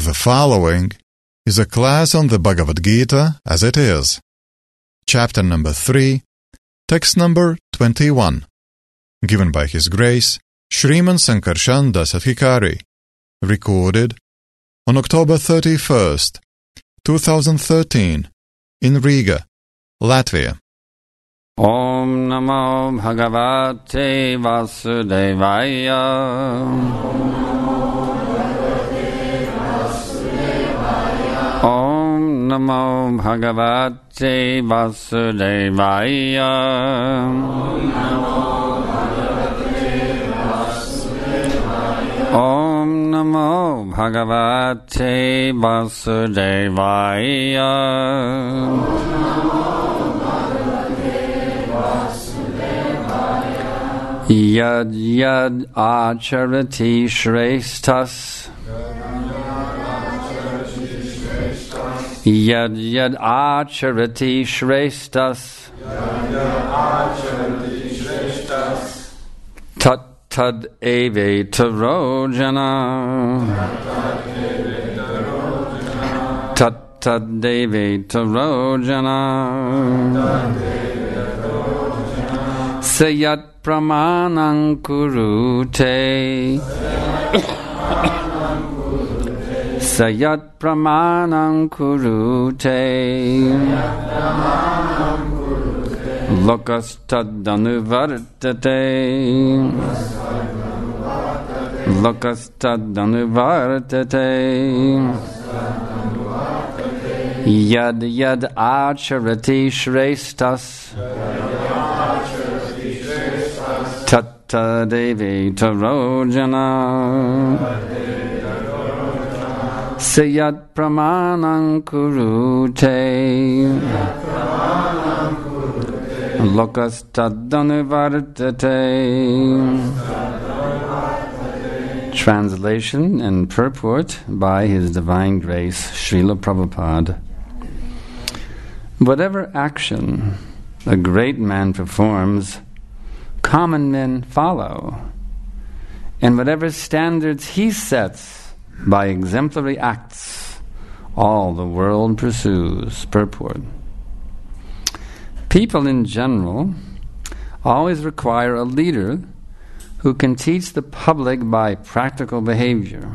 The following is a class on the Bhagavad Gita as it is. Chapter number 3, text number 21. Given by His Grace, Shriman Sankarshan Dasadhikari. Recorded on October 31st, 2013, in Riga, Latvia. Om Namo Bhagavate Vasudevaya. Om Namo Bhagavate Vasudevaya. Om Namo Bhagavate Vasudevaya. Yad yad acharati shreshtas. Yad yad acharati shreshtas. Tat tad eve tarojana. Tat tad eve tarojana. Sayat pramanam kurute. Sayat pramanam kurute. Lokas tadanuvartate. Lokas tadanuvartate. Yad yad acharati shreshtas. Tatta devi tarojana. Sayat pramanam kurute. Lokas tadanuvartate. Translation and purport by His Divine Grace, Srila Prabhupada. Whatever action a great man performs, common men follow, and whatever standards he sets by exemplary acts, all the world pursues. Purport. People in general always require a leader who can teach the public by practical behavior.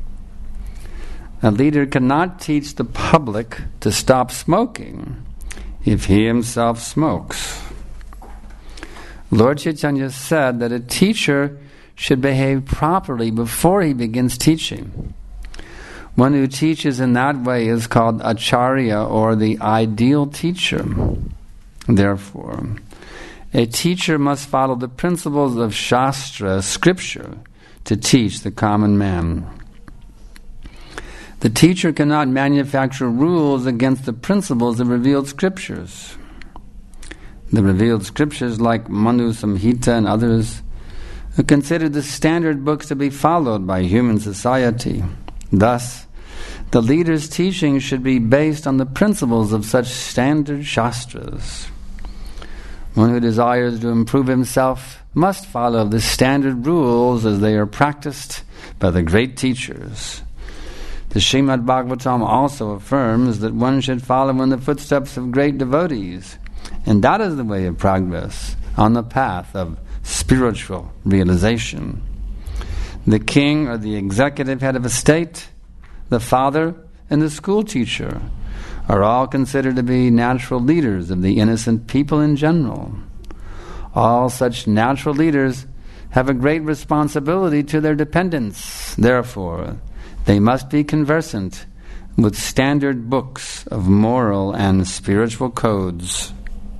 A leader cannot teach the public to stop smoking if he himself smokes. Lord Chaitanya said that a teacher should behave properly before he begins teaching. One who teaches in that way is called acharya, or the ideal teacher. Therefore, a teacher must follow the principles of Shastra, scripture, to teach the common man. The teacher cannot manufacture rules against the principles of revealed scriptures. The revealed scriptures, like Manu Samhita and others, are considered the standard books to be followed by human society. Thus, the leader's teaching should be based on the principles of such standard shastras. One who desires to improve himself must follow the standard rules as they are practiced by the great teachers. The Srimad Bhagavatam also affirms that one should follow in the footsteps of great devotees, and that is the way of progress on the path of spiritual realization. The king or the executive head of a state, the father and the school teacher are all considered to be natural leaders of the innocent people in general. All such natural leaders have a great responsibility to their dependents. Therefore, they must be conversant with standard books of moral and spiritual codes.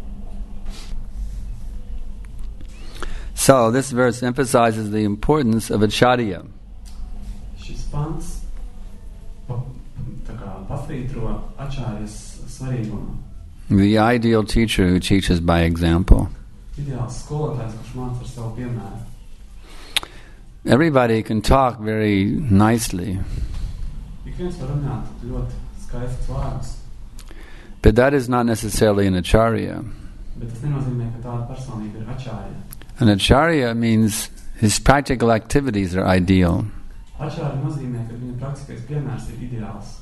So, this verse emphasizes the importance of acharya. Šis pants pasvītro acharjas svarīgumu. The ideal teacher who teaches by example. Ideāls skolotājs, kurš māca ar savu piemēru. Everybody can talk very nicely. Ik viens var runāt ļoti skaistus vārdus. But that is not necessarily an acharya. Bet tas nenozīmē, ka tāda personība ir acharya. An acharya means his practical activities are ideal. Ačāri nozīmē, ka viņa praktiskais piemērs ir ideāls.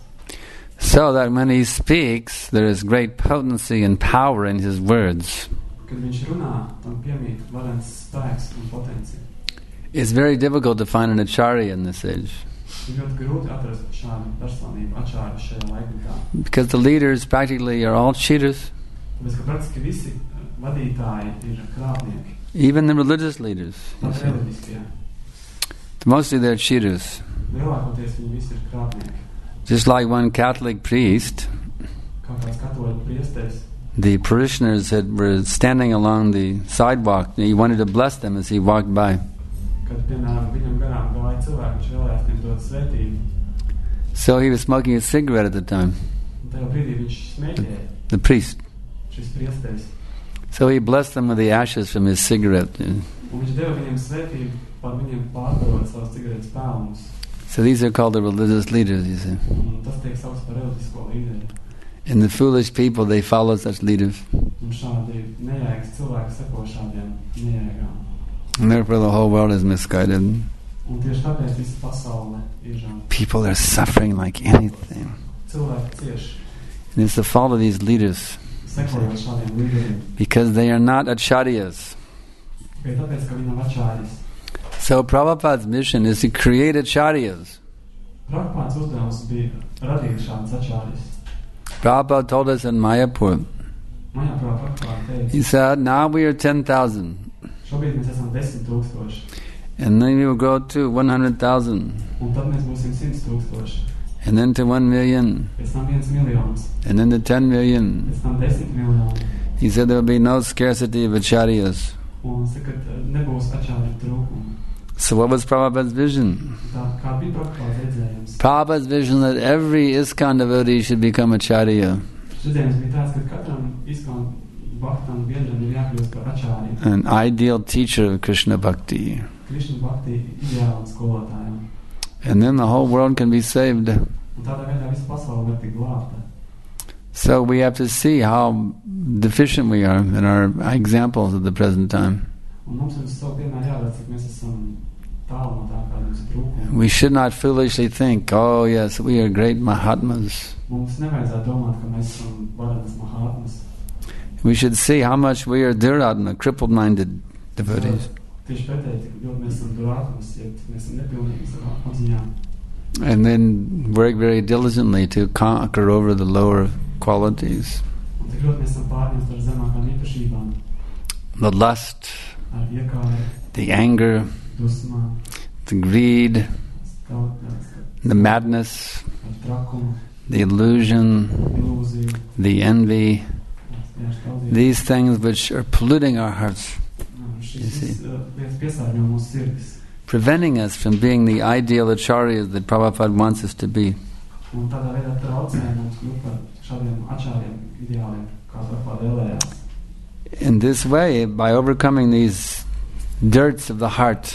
So that when he speaks, there is great potency and power in his words. Kad viņš runā, tam piemīt varens spēks un potencija. It's very difficult to find an acharya in this age. Ir ļoti grūti atrast šādu personību ačāri šajā laikmetā. Because the leaders practically are all cheaters. Tāpēc, ka praktiski visi vadītāji ir krāpnieki. Even the religious leaders. Pat reliģiskie. Mostly they're cheaters. Lielākoties viņi visi ir krāpnieki. Just like one Catholic priest, Kā kāds katoļu priesteris, the parishioners were standing along the sidewalk. He wanted to bless them as he walked by. kad, piemēram, viņam garām gāja cilvēki, viņš vēlējās viņam dot svētību. So he was smoking a cigarette at the time. Un tajā brīdī viņš smēķēja, The priest. šis priesteris. So he blessed them with the ashes from his cigarette. Un viņš deva viņiem svētību par viņiem pārdevot savus cigaretes pelnus. So these are called the religious leaders, you see. Un tas tiek saukts par reliģisko līderi. And the foolish people, they follow such leaders. Un šādi nejēgas cilvēki seko šādiem nejēgām. And therefore the whole world is misguided. Un tieši tāpēc visa pasaule ir People are suffering like anything. cilvēki cieši, And it's the fault of these leaders. sekojot šādiem līderiem. Because they are not acharyas. Tikai tāpēc, ka viņi nav ačāris. So Prabhupada's mission is to create acharyas. Prabhupāds uzdevums bija radīt šādus ačāris. Prabhupada told us in Mayapur. Manā Prabhupāds teica, He said, now we are 10,000. šobrīd mēs esam 10,000. And then we will grow to 100,000. Un tad mēs būsim 100,000. And then to 1 million. Pēc tam 1 miljons. And then to 10 million. Pēc tam 10 miljoni. He said there will be no scarcity of acharyas. Un saka, ka nebūs ačāri trūkumu. So what was Prabhupada's vision? Tā kā bija Prabhupāds redzējums. Prabhupada's vision that every ISKCON devotee should become acharya. Redzējums bija tāds, ka katram ISKCON bhaktam biedram ir jākļūst par ačāri. An ideal teacher of Krishna bhakti. Krishna bhakti ideālam skolotājam. And then the whole world can be saved. Un tādā veidā visa pasaule var tikt glābta. So we have to see how deficient we are in our examples at the present time. Un mums ir savu piemēru jāredz, cik mēs esam tālu no tā, kāda mums ir trūkuma. We should not foolishly think, oh yes, we are great Mahatmas. Mums nevajadzētu domāt, ka mēs esam varenas mahātmas. We should see how much we are Duratma, crippled-minded devotees. Tieši pretēji, cik ļoti mēs esam durātmas, ja mēs esam nepilnīgi savā apziņā. And then work very diligently to conquer over the lower qualities. Un cik ļoti mēs esam pārņemti ar zemākām īpašībām, The lust, ar iekāri, the anger, dusmām, the greed, skautnēs, the madness, ar trakumu, the illusion, ilūziju, the envy, tieši tādiem. these things which are polluting our hearts, Šis lietas piesārņo mūsu sirdis. preventing us from being the ideal acharyas that Prabhupada wants us to be. Un tādā veidā traucē mums kļūt par šādiem ačāriem ideāliem, kā Prabhupāds vēlējās. In this way, by overcoming these dirts of the heart,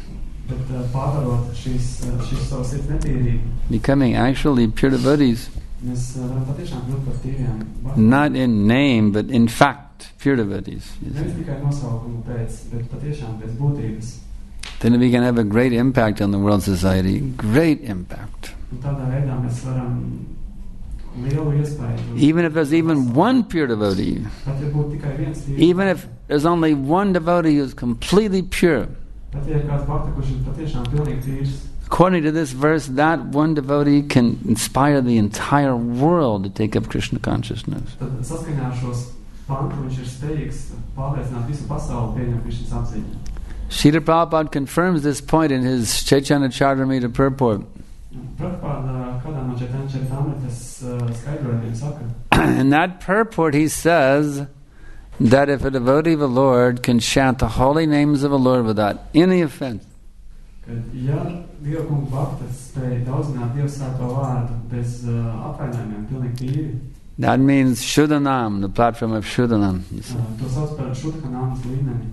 Bet pārvarot šīs savas sirds netīrību, becoming actually pure devotees, mēs varam patiešām kļūt par tīriem. not in name, but in fact, pure devotees. You see. Nevis tikai nosaukumu pēc, bet patiešām pēc būtības. Then we can have a great impact on the world society. Great impact. Un tādā veidā mēs varam lielu iespēju. Even if there's even one pure devotee, Pat ja būtu tikai viens tīrs, even if there's only one devotee who's completely pure, pat ja ir kāds bhakta, kurš ir patiešām pilnīgi tīrs, according to this verse, that one devotee can inspire the entire world to take up Krishna consciousness. tad saskaņā ar šos pantu viņš ir spējīgs pārliecināt visu pasauli pieņemt Krishnas apziņu. Srila Prabhupada confirms this point in his Chaitanya Charitamrita purport. Prabhupāda kādā no Chaitanya Charitamritas skaidrojumiem saka, In that purport he says that if a devotee of the Lord can chant the holy names of the Lord without any offense, ka ja Dieva kunga bhaktas spēj daudzināt Dieva svēto vārdu bez apvainojumiem, pilnīgi tīri, that means Shuddhanam, the platform of Shuddhanam. You see. to sauc par šudhanāmas līmeni.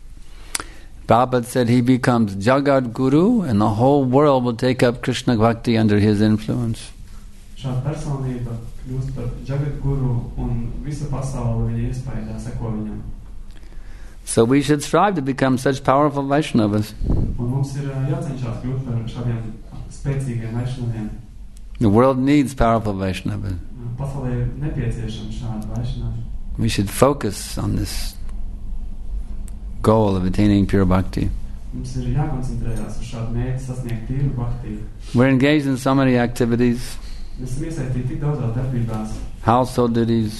Prabhupada said he becomes Jagat Guru and the whole world will take up Krishna Bhakti under his influence. Šāda personība kļūst par Jagat Guru un visa pasaule viņa iespējā seko viņam. So we should strive to become such powerful Vaishnavas. Un mums ir jācenšas kļūt par šādiem spēcīgiem Vaishnaviem. The world needs powerful Vaishnavas. Pasaulē ir nepieciešama šāda Vaishnava. We should focus on this goal of attaining pure bhakti. Mums ir jākoncentrējās uz šādu mērķi sasniegt tīru bhakti. We're engaged in so many activities, Mēs esam iesaistīti tik daudzās darbībās, household duties,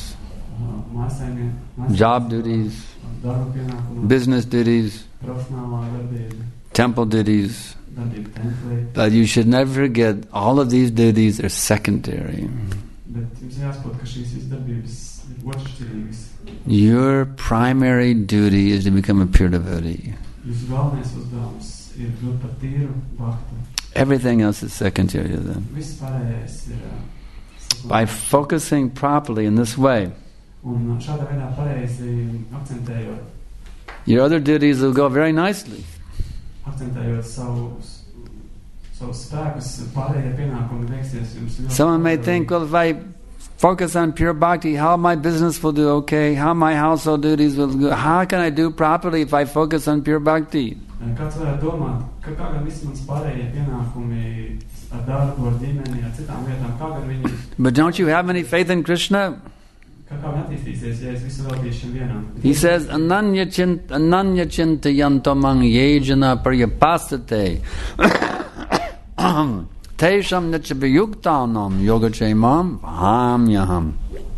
job duties, darba pienākumu, business duties, profesionālā darbība, temple duties. darbība templī. But you should never forget all of these duties are secondary. Bet jums jāsaprot, ka šīs visas darbības ir otršķirīgas. Your primary duty is to become a pure devotee. Jūsu galvenais uzdevums ir kļūt par tīru bhaktu. Everything else is secondary to them. Viss pārējais ir By focusing properly in this way, un šādā veidā pareizi akcentējot your other duties will go very nicely. savus spēkus, pārējie pienākumi veiksies jums ļoti. Someone may think, well, if I focus on pure bhakti, how my business will do okay, how my household duties will go, how can I do properly if I focus on pure bhakti? Kāds varētu domāt, ka kā gan visi mans pārējie pienākumi ar darbu, ar ģimeni, ar citām lietām, kā gan viņi, But don't you have any faith in Krishna? kā viņi attīstīsies, ja es visu veltīšu šim vienam. He says, Ananya chinta yantomang yejana paryapastate tesham nachabhayuktanam yogachemam hamyaham.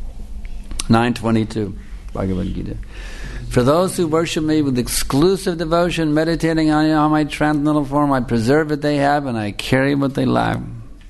9:22, Bhagavad Gita. For those who worship me with exclusive devotion, meditating on my transcendental form, I preserve what they have and I carry what they lack.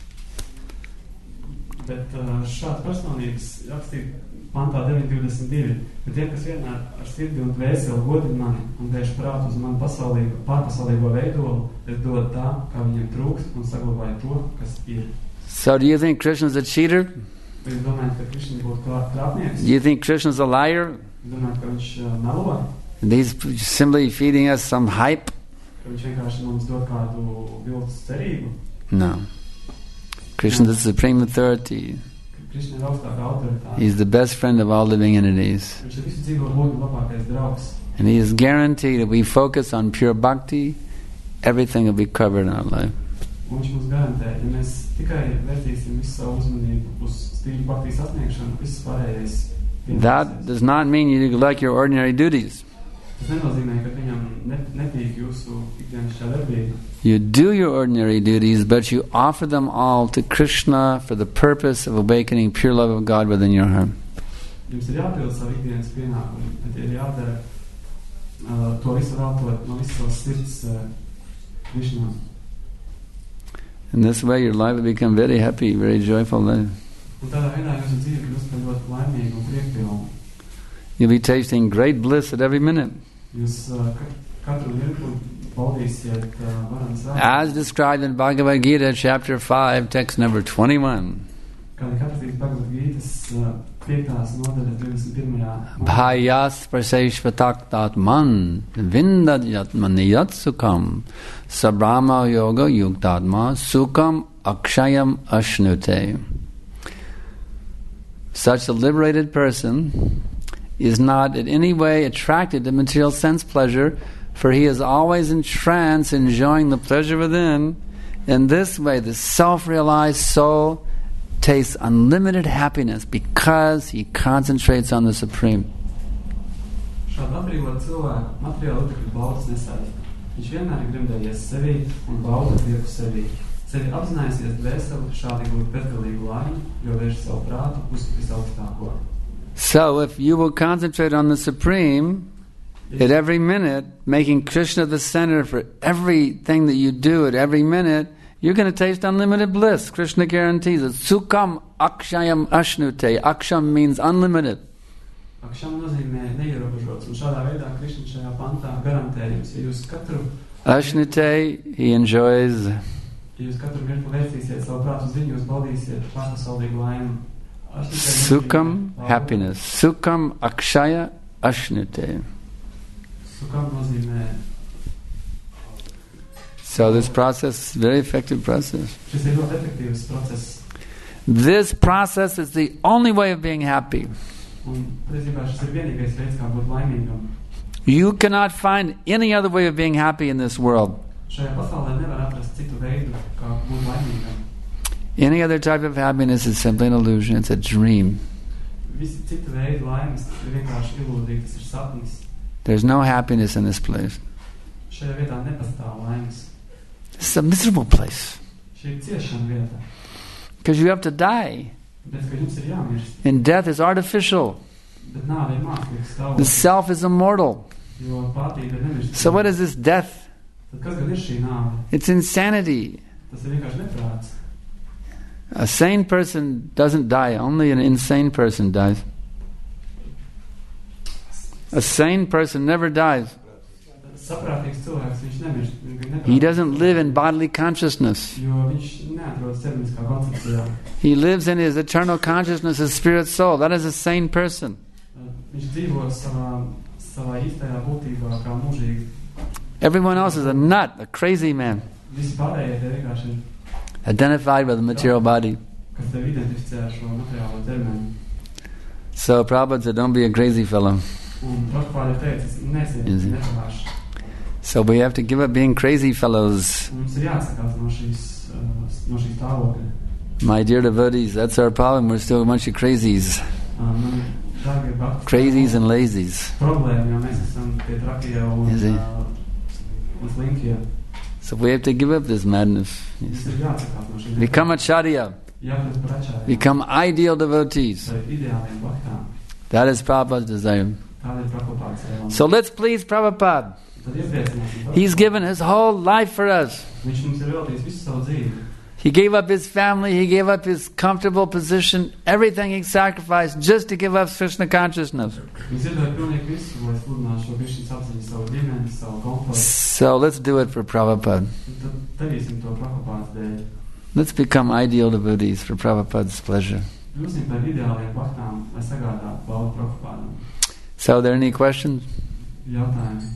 Bet šāda personības rakstīt pantā 9.22, bet tie, kas vienmēr ar sirdi un dvēseli godina mani un vērš prātu uz manu pārpasaulīgo veidolu, es dodu tā, kā viņiem trūkst un saglabāju to, kas ir. So do you think Krishna's a cheater? Vai jūs domājat, ka Krishna būtu krāpnieks? Do you think Krishna's a liar? Jūs domājat, ka viņš melo? He's simply feeding us some hype? Ka viņš vienkārši mums dod kādu viltus cerību? No. Krishna is the supreme authority. Krishna ir augstākā autoritāte. He's the best friend of all living entities. Viņš ir visu dzīvo būtņu labākais draugs. And he is guaranteed if we focus on pure bhakti, everything will be covered in our life. Un viņš mums garantē, ja mēs tikai vērtīsim visu savu uzmanību uz stīvu bhakti sasniegšanu, viss pārējais pienāksies. That does not mean you neglect your ordinary duties. Tas nenozīmē, ka viņam netīk jūsu ikdienišķā darbība. You do your ordinary duties, but you offer them all to Krishna for the purpose of awakening pure love of God within your heart. Jums ir jāpild savu ikdienas pienākumu, bet ir jādara to visu veltot no visas savas sirds Krishnā. In this way your life will become very happy, very joyful life. Un tādā veidā jūsu dzīve kļūst par ļoti laimīgu un priekpilnu. You'll be tasting great bliss at every minute. Jūs katru mirkli baudīsiet varams vēl. As described in Bhagavad Gita, chapter 5, text number 21. Kā ir aprakstīts Bhagavad Gītas 5. nodaļas 21. Bhayas praseshvataktatman vindadjatmani yatsukam sabrahma yoga yuktatma sukam akshayam ashnute. Such a liberated person is not in any way attracted to material sense pleasure, for he is always in trance, enjoying the pleasure within. In this way, the self-realized soul tastes unlimited happiness because he concentrates on the Supreme. Šādu atbrīvot cilvēku materiālu līdzekļu baudas nesaista. Viņš vienmēr ir gribējies sevī un bauda prieku sevī. Sevi apzinājusies dvēseli, šādi gūt bezgalīgu laimi, jo vērš savu prātu uz visaugstāko. So if you will concentrate on the Supreme at every minute, making Krishna the center for everything that you do at every minute, you're going to taste unlimited bliss. Krishna guarantees it. Sukam akshayam ashnute. Aksham means unlimited. Aksham nozīmē neierobežots, un šādā veidā Krishna šajā pantā garantē jums, ja jūs katru Ashnute, he enjoys. Ja jūs katru mirkli vērsīsiet savu prātu uz viņu, jūs baudīsiet pārpasaulīgu laimi. Sukam, happiness. Sukam akshaya ashnute. Sukam nozīmē. So this process is a very effective process. Šis ir ļoti efektīvs process. This process is the only way of being happy. Un, principā, šis ir vienīgais veids, kā būt laimīgam. You cannot find any other way of being happy in this world. Šajā pasaulē nevar atrast citu veidu, kā būt laimīgam. Any other type of happiness is simply an illusion. It's a dream. Visi citu veidu laimes ir vienkārši ilūzija, tas ir sapnis. There's no happiness in this place. Šajā vietā nepastāv laimes. This is a miserable place. Šī ir ciešana vieta. Because you have to die. Bet, ka jums ir jāmirst. And death is artificial. Bet nāve ir mākslīgs The stāvoklis. self is immortal. Jo patība ir nemirst. So what is this death? Tad kas gan ir šī nāve? It's insanity. Tas ir vienkārši neprāts. A sane person doesn't die. Only an insane person dies. A sane person never dies. Saprātīgs cilvēks, viņš nemirst. He doesn't live in bodily consciousness. Jo viņš neatrodas ķermeniskā koncepcijā. He lives in his eternal consciousness as spirit soul. That is a sane person. Viņš dzīvo savā īstajā būtībā kā mūžīgi. Everyone else is a nut, a crazy man, Visi pārējie tie vienkārši ir, identified with the material body. kas tev identificē ar šo materiālo ķermeni. So Prabhupada said, don't be a crazy fellow. Un Prabhupāda ir teicis, Easy. nepavāš. So we have to give up being crazy fellows. Mums ir jāatsakās no šīs stāvokļa. My dear devotees, that's our problem. We're still a bunch of crazies. Man dārgie bhakti, Crazies and lazies. problēma, jo mēs esam tie trakie un slinkie. So we have to give up this madness. Mums ir jāatsakās no šī. Become acharya. Jākļūt par ačāriem. Become ideal devotees. Par ideāliem bhaktām. That is Prabhupada's desire. Tāda ir Prabhupādas vēlme. So let's please Prabhupada. Tad iepriecināsim He's Prabhupādu. given his whole life for us. Viņš mums ir veltījis visu savu dzīvi. He gave up his family, he gave up his comfortable position, everything he sacrificed just to give us Krishna consciousness. Viņš ziedoja pilnīgi visu, lai sludinātu šo Krishnas apziņu, savu ģimeni, savu komfortu. So let's do it for Prabhupada. Un tad darīsim to Prabhupādas dēļ. Let's become ideal devotees for Prabhupada's pleasure. Kļūsim par ideāliem bhaktām, lai sagādātu baudu Prabhupādam. So are there any questions? Jautājumi.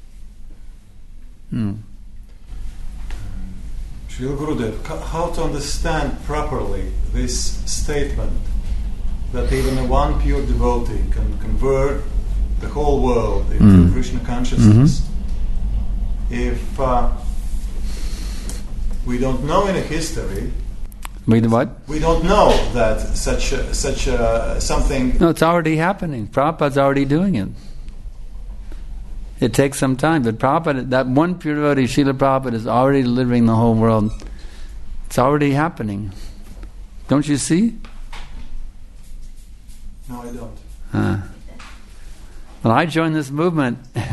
Srila Gurudev, how to understand properly this statement that even a one pure devotee can convert the whole world into Krishna consciousness? If we don't know any history, We do what? we don't know that such something. No, it's already happening. Prabhupada's already doing it. It takes some time, but Prabhupada, that one pure devotee, Srila Prabhupada, is already delivering the whole world. It's already happening. Don't you see? No, I don't. Well, I joined this movement.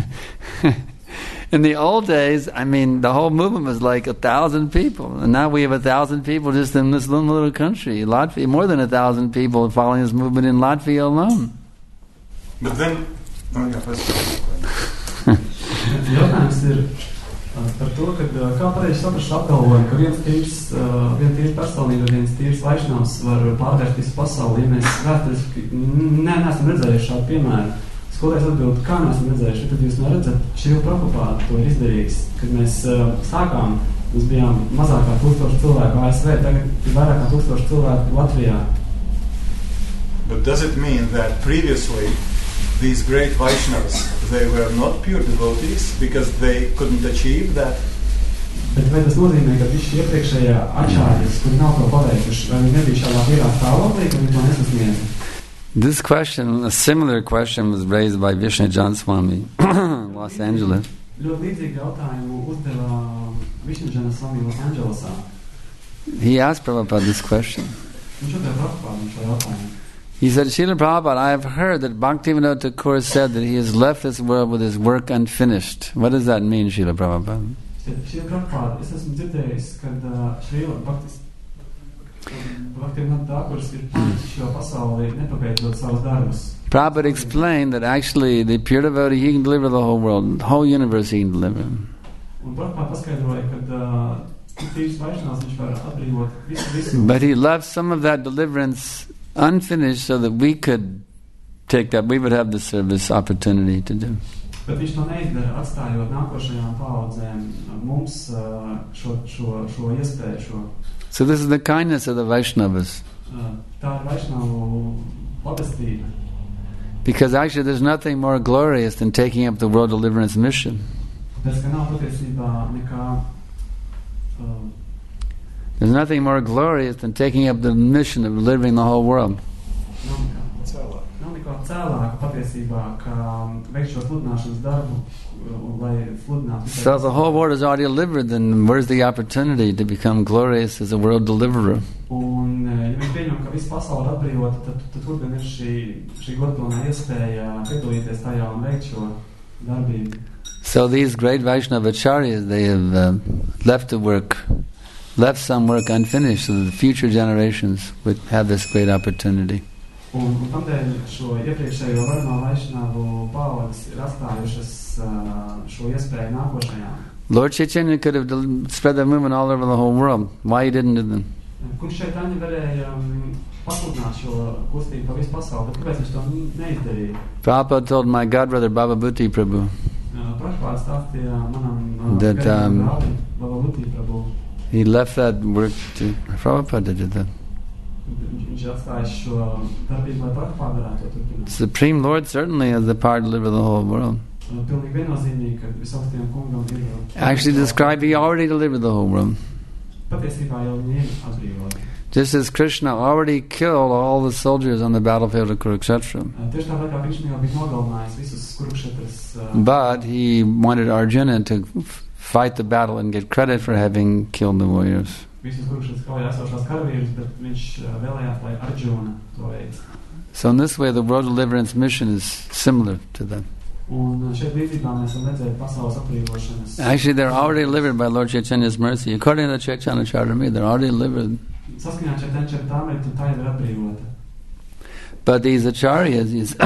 In the old days, I mean, the whole movement was like 1,000 people. And now we have 1,000 people just in this little country. Latvia, more than 1,000 people following this movement in Latvia alone. But then, Jautājums ir par to, kā pareizi saprast apgalvojumu, ka viena tīra personība, viens tīrs vaišnavs var pārvērst visu pasauli. Ja mēs vēsturiski neesam redzējuši šādu piemēru, skolēs atbild, kā neesam redzējuši, tad jūs neredzat, Šrila Prabhupāda to ir izdarījis. Kad mēs sākām, mēs bijām mazākā 1000 cilvēku ASV, tagad ir vairāk kā 1000 cilvēku Latvijā. But does it mean that previously these great Vaishnavas, they were not pure devotees because they couldn't achieve that? Bet vai tas nozīmē, ka visi iepriekšējā ačārjas, kuri nav to paveikuši, vai viņi nebija šādā vīrā stāvoklī, ka viņi to nesasniedza? This question, a similar question, was raised by Vishnu Janswami, Los Angeles. Ļoti līdzīgu jautājumu uzdeva Višņuģana Swami Los Angelesā. He asked Prabhupada this question. Viņš uzdeva Prabhupādam šo jautājumu. He said, Srila Prabhupada, I have heard that Bhaktivinoda Thakur said that he has left this world with his work unfinished. What does that mean, Srila Prabhupada? Srila Prabhupada, es esmu dzirdējis, kad Srila Bhaktivinoda Thakurs ir palicis šo pasauli, nepabeidzot savus darbus. Prabhupada explained that actually the pure devotee, he can deliver the whole world, the whole universe he can deliver. Un Prabhupada paskaidroja, kad tīrs vaišnās viņš var atbrīvot visu. But he left some of that deliverance unfinished so that we could take that, we would have the service opportunity to do. Bet viņš to neizdara, atstājot nākošajām paaudzēm mums šo iespēju. So this is the kindness of the Vaishnavas. Tā ir Vaišnavu labestība. Because actually there's nothing more glorious than taking up the world deliverance mission. Tāpēc, ka nav patiesībā nekā There's nothing more glorious than taking up the mission of delivering the whole world. Nav nekā cēlāka patiesībā, kā veikt šo sludināšanas darbu, lai sludinātu. So the whole world is already delivered, then where's the opportunity to become glorious as a world deliverer? Un, ja mēs pieņemam, ka visa pasaule ir atbrīvota, tad tur gan ir šī godpilnā iespēja piedalīties tajā un veikt šo darbību. So these great Vaishnava acharyas, they have left some work unfinished, so that the future generations would have this great opportunity. Un tādēļ šo iepriekšējo varmā Vaishnavu paaudzes ir atstājušas šo iespēju nākošajām. Lord Chaitanya could have spread the movement all over the whole world. Why he didn't do them? Kungs Chaitanya varēja pasludināt šo kustību pa visu pasauli, bet kāpēc viņš to neizdarīja? Prabhupada told my godbrother Baba Bhuti Prabhu Prabhupada stāstīja manam that Baba Bhuti Prabhu. he left that work to Prabhupada did that. Viņš atstāja šo darbību, lai Prabhupada varētu to turpināt. Supreme Lord certainly has the power to deliver the whole world. Pilnīgi viennozīmīgi, ka visaugstajam kungam ir Actually described, he already delivered the whole world. patiesībā jau viņi ir atbrīvoti. Just as Krishna already killed all the soldiers on the battlefield of Kurukshetra. Tieši tāpat kā viņš jau bija nogalinājis visus Kurukšetras. But he wanted Arjuna to fight the battle and get credit for having killed the warriors. Visus Kurukšetras kaujā esošās karavīrus, bet viņš vēlējās, lai Arjuna to veic. So in this way the world deliverance mission is similar to that. Un šeit līdzībā mēs esam redzējuši pasaules atbrīvošanas. Actually they're already delivered by Lord Chaitanya's mercy. According to the Chaitanya Charitamrita, they're already delivered. Saskaņā Chaitanya Charitamrita tā ir atbrīvota. But these acharyas,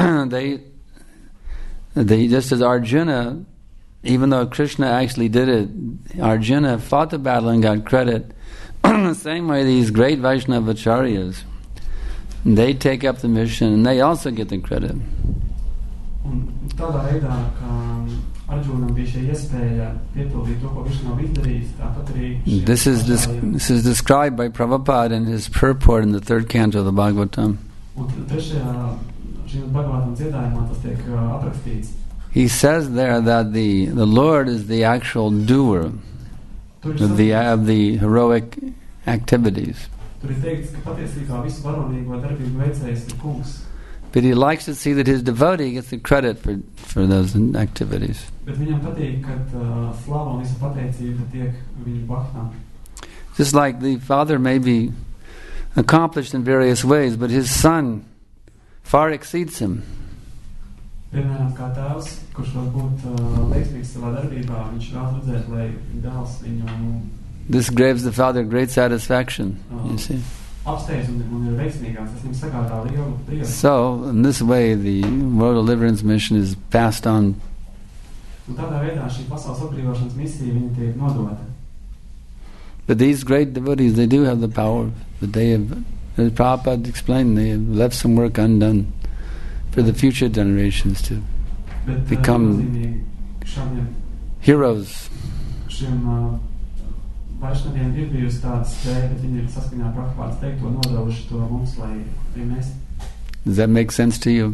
they just as Arjuna, even though Krishna actually did it, Arjuna fought the battle and got credit. The same way these great Vaishnava acharyas, they take up the mission and they also get the credit. Un tādā veidā, ka Arjunam bija šī iespēja piepildīt to, ko viņš nav izdarījis, tāpat arī This is described by Prabhupada in his purport in the third canto of the Bhagavatam. Un trešajā šī Bhagavatam dziedājumā tas tiek aprakstīts. He says there that the Lord is the actual doer of the heroic activities. Tur ir teikts, ka patiesībā visu varonīgo darbību veicējs ir kungs. But he likes to see that his devotee gets the credit for those activities. Bet viņam patīk, kad slava un visa pateicība tiek viņu baktām. Just like the father may be accomplished in various ways, but his son far exceeds him. Piemēram, kā tēvs, kurš var būt veiksmīgs savā darbībā, viņš vēl redzēt, lai dēls viņu This gives the father great satisfaction, you see. apsteidz un ir veiksmīgāks. Tas viņam sagādā lielu prieku. So, in this way, the world deliverance mission is passed on. Un tādā veidā šī pasaules atbrīvošanas misija viņa tiek nodota. But these great devotees, they do have the power. But they have, as Prabhupada explained, they have left some work undone for the future generations to Bet become šādiem heroes. šiem Vaišnaviem ir bijusi tāda spēja, bet viņi ir saskaņā ar Prabhupādas teikto nodevuši to mums, lai mēs. Does that make sense to you?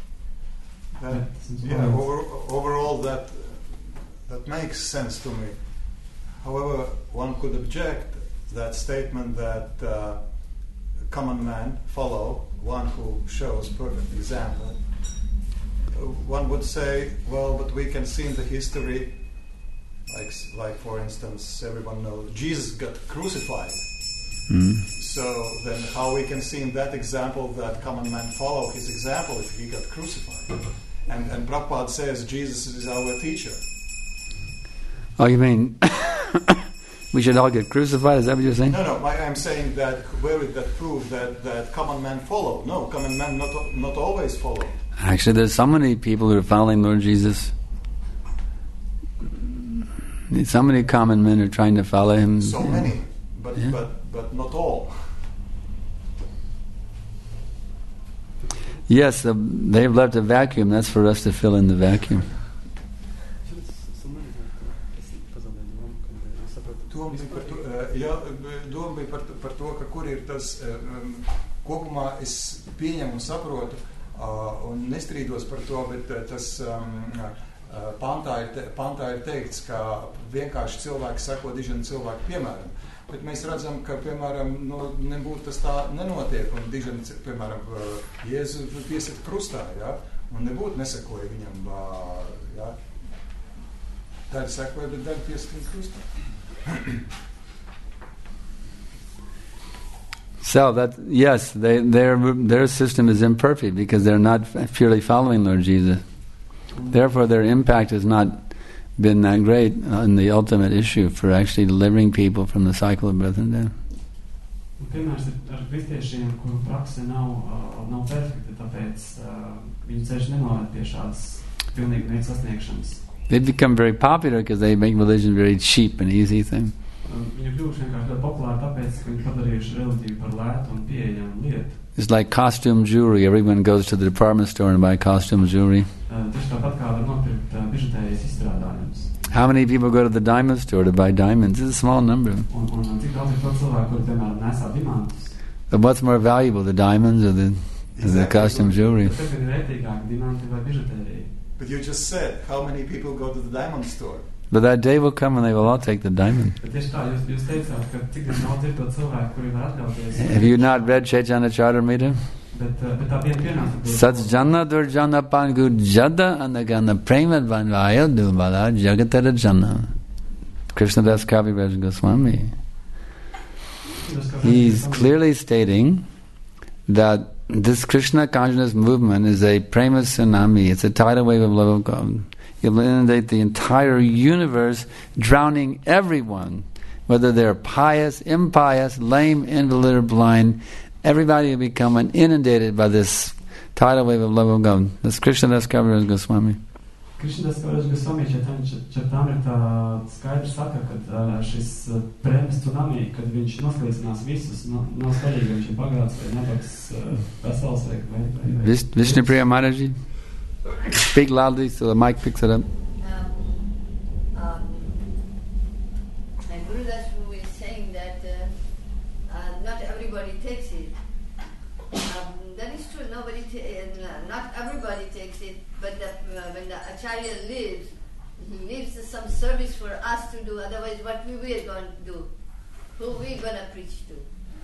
Overall that makes sense to me. However, one could object that statement that common man follow one who shows perfect example. One would say, well, but we can see in the history, like for instance, everyone knows Jesus got crucified. So then how we can see in that example that common man follow his example if he got crucified? And Prabhupada says Jesus is our teacher. Oh, you mean we should all get crucified? Is that what you're saying? No, I'm saying that where would that prove that common man follow? No, common man not always follow. Actually, there's so many people who are following Lord Jesus. So many common men are trying to follow him. So many, but not all. Yes, they've left a vacuum. That's for us to fill in the vacuum. Doma bija par to, ka kur ir tas kopumā es pieņemu un saprotu un nestrīdos par to, bet tas Pantā ir teikts, ka vienkārši cilvēki seko dižena cilvēku piemēram. Bet mēs redzam, ka, piemēram, nebūtu tas tā nenotiek, un dižena, piemēram, Jēzu piesita krustā, ja? Un nebūtu nesekoja viņam, ja? Daļa sekoja, bet daļa piesita krustā. So that yes, their system is imperfect because they're not purely following Lord Jesus. Therefore, their impact has not been that great on the ultimate issue for actually delivering people from the cycle of birth and death. Piemērs ar kristiešiem, kuru prakse nav perfekta, tāpēc viņu ceļš nenovērt pie šādas pilnīgi mērķa sasniegšanas. They become very popular because they make religion very cheap and easy thing. Viņi kļuvuši vienkārši ļoti populāri tāpēc, ka viņi padarījuši reliģiju par lētu un pieejamu lietu. It's like costume jewelry. Everyone goes to the department store and buy costume jewelry. Tieši tāpat kā var nopirkt bižutērijas izstrādājumus. How many people go to the diamond store to buy diamonds? It's a small number. Un cik daudz ir to cilvēku, kuri, piemēram, nesā diamantus? But what's more valuable, the diamonds or the costume jewelry? Tad ir vērtīgāk diamanti vai bižutērija. But you just said, how many people go to the diamond store? But that day will come when they will all take the diamond. Bet tieši tā, jūs teicāt, ka cik daudz ir to cilvēku, kuri var atļauties. Have you not read Chaitanya Charitamrita? Bet tā viena pienāca. Satsjana durjana pangu jada anagana prema vanvaya dubala jagatara jana. Krishnadas Kaviraj Goswami. He's clearly stating that this Krishna consciousness movement is a prema tsunami. It's a tidal wave of love of God. It will inundate the entire universe, drowning everyone, whether they're pious, impious, lame, invalid, or blind. Everybody will become inundated by this tidal wave of love of God. That's Krishnadas Kaviraj Goswami. Krishnadas Kaviraj Goswami Čaitamrita skaidri saka, ka šis prēmas tsunami, kad viņš noslīcinās visus, nav svarīgi, vai viņš ir bagāts vai nabaks, vesels vai Vishnupriya Maharaji, speak loudly so the mic picks it up. Guru Dasru is saying that not everybody takes it. That is true. Not everybody takes it. But when the Acharya lives, he leaves some service for us to do. Otherwise, what we are going to do? Who we going to preach to?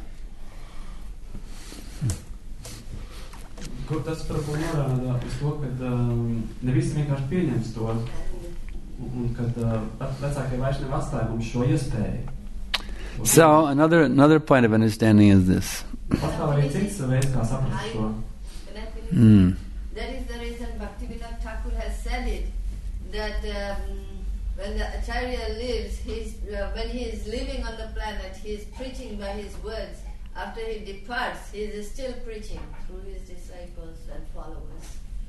Kur tas par ko norāda uz to, ka ne visi vienkārši pieņems to, un kad vecākie vaišņi atstāja mums šo iespēju. So another point of understanding is this. Pastāv arī cits veids, kā saprast to. That is the reason Bhaktivinoda Thakur has said it, that when the Acharya lives, when he is living on the planet, he is preaching by his words. After he departs, he is still preaching through his disciples and followers.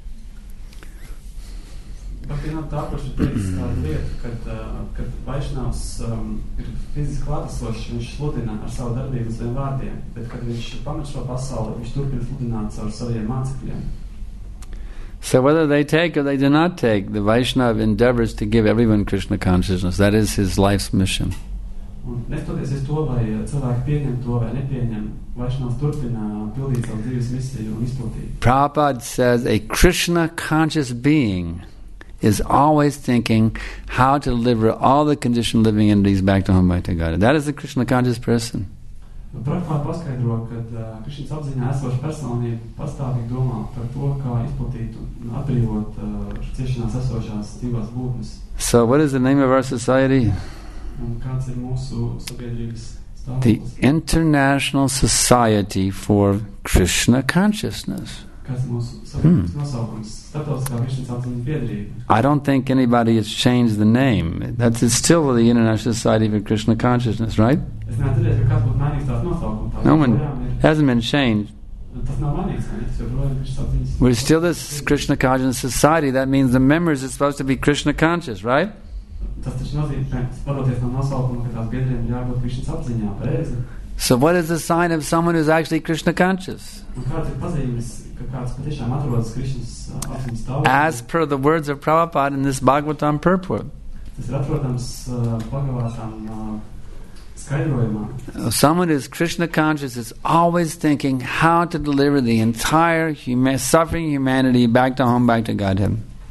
Bhaktivinoda Thakur teica tādu lietu, kad Vaišnavs ir fiziski klātesošs, viņš sludina ar savu darbību uz saviem vārdiem, bet kad viņš pamet šo pasauli, viņš turpina sludināt caur saviem mācekļiem. So whether they take or they do not take, the Vaishnava endeavors to give everyone Krishna consciousness. That is his life's mission. Un nestoties to, vai cilvēki pieņem to vai nepieņem, Vaishnavs turpina pildīt savu dzīves misiju un izplatīt. Prabhupada says a Krishna conscious being is always thinking how to deliver all the conditioned living entities back to home, back to God. That is the Krishna conscious person. Prabhupada paskaidro, ka Krišnas apziņā esoša personība pastāvīgi domā par to, kā izplatīt un atbrīvot ciešanās esošās dzīvās būtnes. So what is the name of our society? Un kāds ir mūsu sabiedrības stāvoklis? The International Society for Krishna Consciousness. Kāds ir mūsu sabiedrības nosaukums? Starptautiskā Krišnas apziņas biedrība. I don't think anybody has changed the name. It's still the International Society for Krishna Consciousness, right? Es neatceros, ka kāds būtu mainījis tās nosaukumu. No one hasn't been changed. Tas nav mainīts, tas joprojām Krišnas apziņas. We're still this Krishna Conscious Society. That means the members are supposed to be Krishna conscious, right? Tas taču nozīmē, vadoties no nosaukuma, ka tās biedriem jābūt Krišnas apziņā, pareizi. So what is the sign of someone who's actually Krishna conscious? Un kāds ir pazīmes, ka kāds patiešām atrodas Krišnas apziņas stāvoklī? As per the words of Prabhupada in this Bhagavatam purport. Tas ir atrodams Bhagavatam skaidrojumā. Someone who is Krishna conscious is always thinking how to deliver the entire suffering humanity back to home, back to Godhead.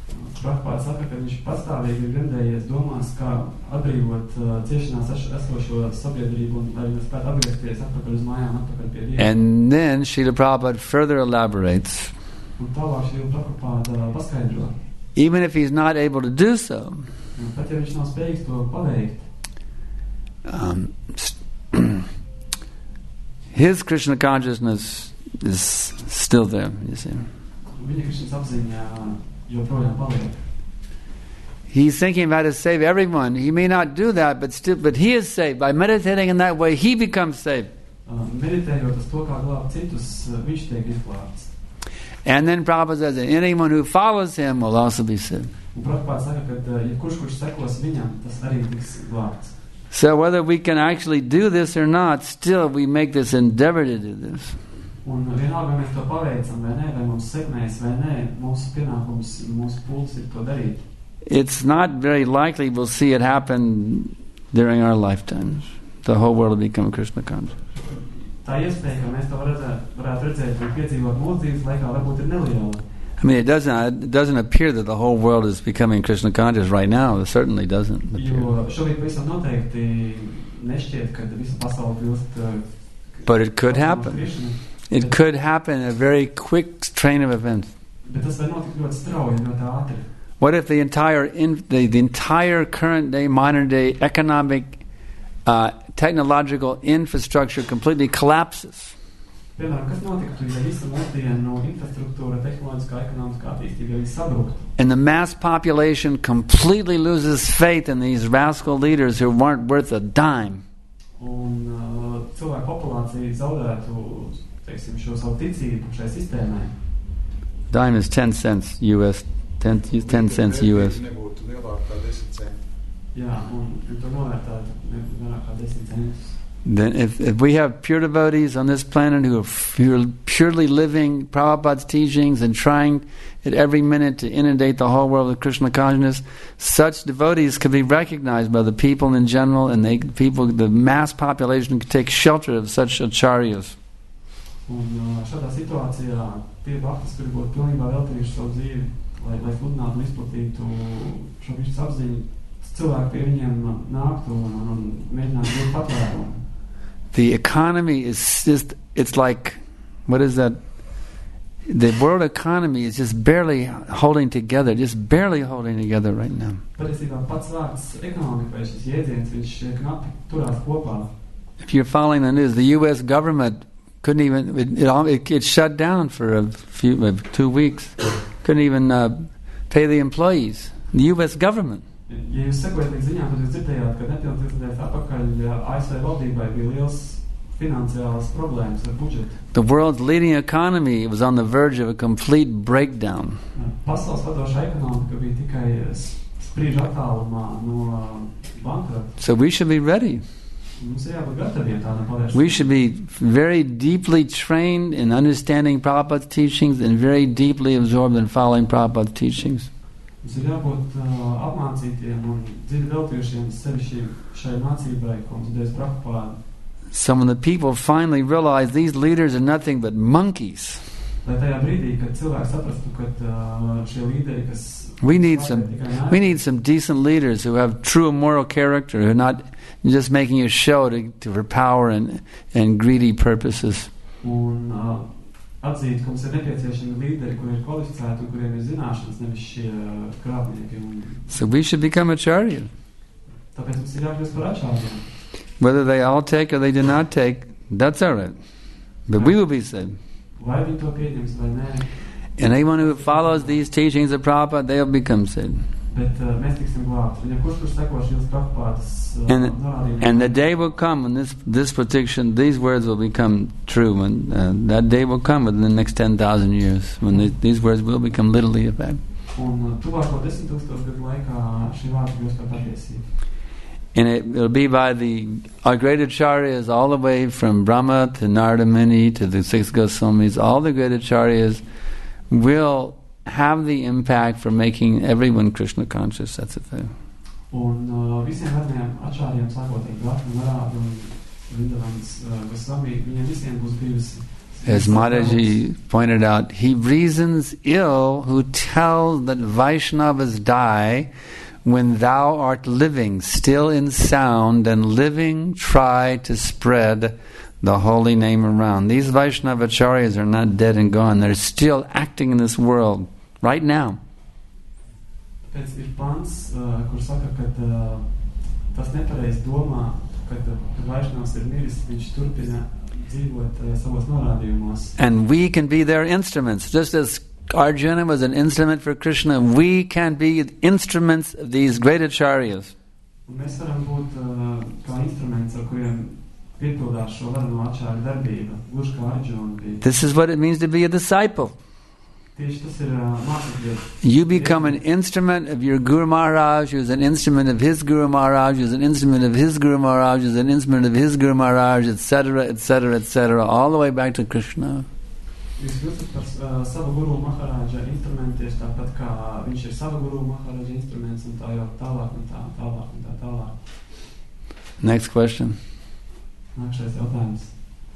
Prabhupāda saka, ka viņš pastāvīgi ir gremdējies domās, kā atbrīvot ciešanās esošo sabiedrību un lai viņi spētu atgriezties atpakaļ uz mājām, atpakaļ pie Dieva. And then Srila Prabhupada further elaborates. Un tālāk Srila Prabhupāda paskaidro. Even if he's not able to do so, Un pat ja viņš nav spējīgs to paveikt, his Krishna consciousness is still there, you see. viņa Krišnas apziņā joprojām paliek. He's thinking about to save everyone. He may not do that, but he is saved. By meditating in that way, he becomes saved. Meditējot uz to, kā glābt citus, viņš tiek izglābts. And then Prabhupada says that anyone who follows him will also be saved. Un Prabhupāda saka, ka kurš sekos viņam, tas arī tiks glābts. So whether we can actually do this or not, still we make this endeavor to do this. Un vienalga, mēs to paveicam vai nē, vai mums sekmēs vai nē, mūsu pienākums, mūsu pūles ir to darīt. It's not very likely we'll see it happen during our lifetimes. The whole world will become Krishna conscious. Tā iespēja, ka mēs to varētu redzēt un piedzīvot mūsu dzīves laikā, varbūt ir neliela. I mean, it doesn't appear that the whole world is becoming Krishna conscious right now. It certainly doesn't appear. Jo šobrīd visam noteikti nešķiet, ka visa pasaule kļūst. But it could happen. It could happen in a very quick train of events. Bet tas var notikt ļoti strauji, ļoti ātri. What if the entire current day, modern day economic, technological infrastructure completely collapses? Piemēram, kas notiktu, ja visa mūsdienu infrastruktūra, tehnoloģiskā, ekonomiskā attīstība arī sabruktu? And the mass population completely loses faith in these rascal leaders who weren't worth a dime. Un cilvēku populācija zaudētu, teiksim, šo savu ticību šai sistēmai. Dime is 10 cents US, 10 cents US. Nebūtu lielāk kā 10 centi. Jā, un to novērtētu vairāk kā 10 centus. Then if we have pure devotees on this planet who are purely living Prabhupada's teachings and trying at every minute to inundate the whole world with Krishna consciousness, such devotees could be recognized by the people in general, and the mass population could take shelter of such acharyas. Un šādā situācijā tie bhaktis, kuri būtu pilnībā veltījuši savu dzīvi, lai sludinātu un izplatītu šo Krishnas apziņu, cilvēki pie viņiem nāktu un mēģinātu būt patvērumu. The economy is just, it's like, what is that? The world economy is just barely holding together right now. Patiesībā pats vārds ekonomika vai šis jēdziens, viņš knapi turās kopā. If you're following the news, the U.S. government couldn't even, it shut down for 2 weeks. Couldn't even pay the employees. The U.S. government. Ja jūs sekojat līdz ziņām, tad jūs dzirdējāt, ka nepilnīgi 30 dienas atpakaļ ASV valdībai bija liels finansiālas problēmas ar budžetu. The world's leading economy was on the verge of a complete breakdown. Pasaules vadošā ekonomika bija tikai sprīžu attālumā no bankrota. So we should be ready. Mums ir jābūt gataviem tādam pavēršanām. We should be very deeply trained in understanding Prabhupada's teachings and very deeply absorbed in following Prabhupada's teachings. Mums ir jābūt apmācītiem un dziļi veltījušiem sevi šai mācībai, ko mums devis Prabhupāda. So when the people finally realize these leaders are nothing but monkeys, Lai tajā brīdī, kad cilvēki saprastu, ka šie līderi, kas we need some decent leaders who have true moral character, who are not just making a show for power and greedy purposes. Un atzīt, ka mums ir nepieciešami līderi, kuri ir kvalificēti un kuriem ir zināšanas, nevis šie krāpnieki. So we should become acharya. Tāpēc mums ir jākļūst par acharjiem. Whether they all take or they do not take, that's all right. But we will be saved. Vai viņi to pieņems vai nē. And anyone who follows these teachings of Prabhupada, they'll become saved. Bet mēs tiksim glābti. Un ja kurš seko šīs Prabhupādas norādījumiem. And the day will come when this prediction, these words will become true. And that day will come within the next 10,000 years when these words will become literally a fact. Un tuvāko 10,000 gadu laikā šī vārda kļūst par patiesību. And it will be by our great acharyas all the way from Brahma to Narada Muni to the 6 Goswamis. All the great acharyas will have the impact for making everyone Krishna conscious. That's the thing. Un visiem vecajiem acharjiem, sākot ar Brahma, Narādu un Vindavans Gosvami, viņiem visiem būs bijusi As Mataji pointed out, he reasons ill who tells that Vaishnavas die when thou art living, still in sound, and living try to spread the holy name around. These Vaishnavacharyas are not dead and gone. They're still acting in this world right now. Pēc ir pants, kur saka, ka tas nepareiz domā, kad Vaišnavs ir miris, viņš turpina dzīvot savos norādījumos. And we can be their instruments. Just as Arjuna was an instrument for Krishna, we can be instruments of these great acharyas. Un mēs varam būt kā instruments, ar kuriem piepildās šo varano acāryu darbību, gluži kā Arjuna bija. This is what it means to be a disciple. Tieši tas ir mācekļi. You become an instrument of your Guru Maharaj, who's an instrument of his Guru Maharaj, who's an instrument of his Guru Maharaj, who's an instrument of his Guru Maharaj, etc., etc., etc., all the way back to Krishna. Jūs kļūstat par savu Guru Maharaja instrumentu, tieši tāpat kā viņš ir savu Guru Maharaja instruments, un tā jau tālāk un tā tālāk un tā tālāk. Next question. Nākšais jautājums.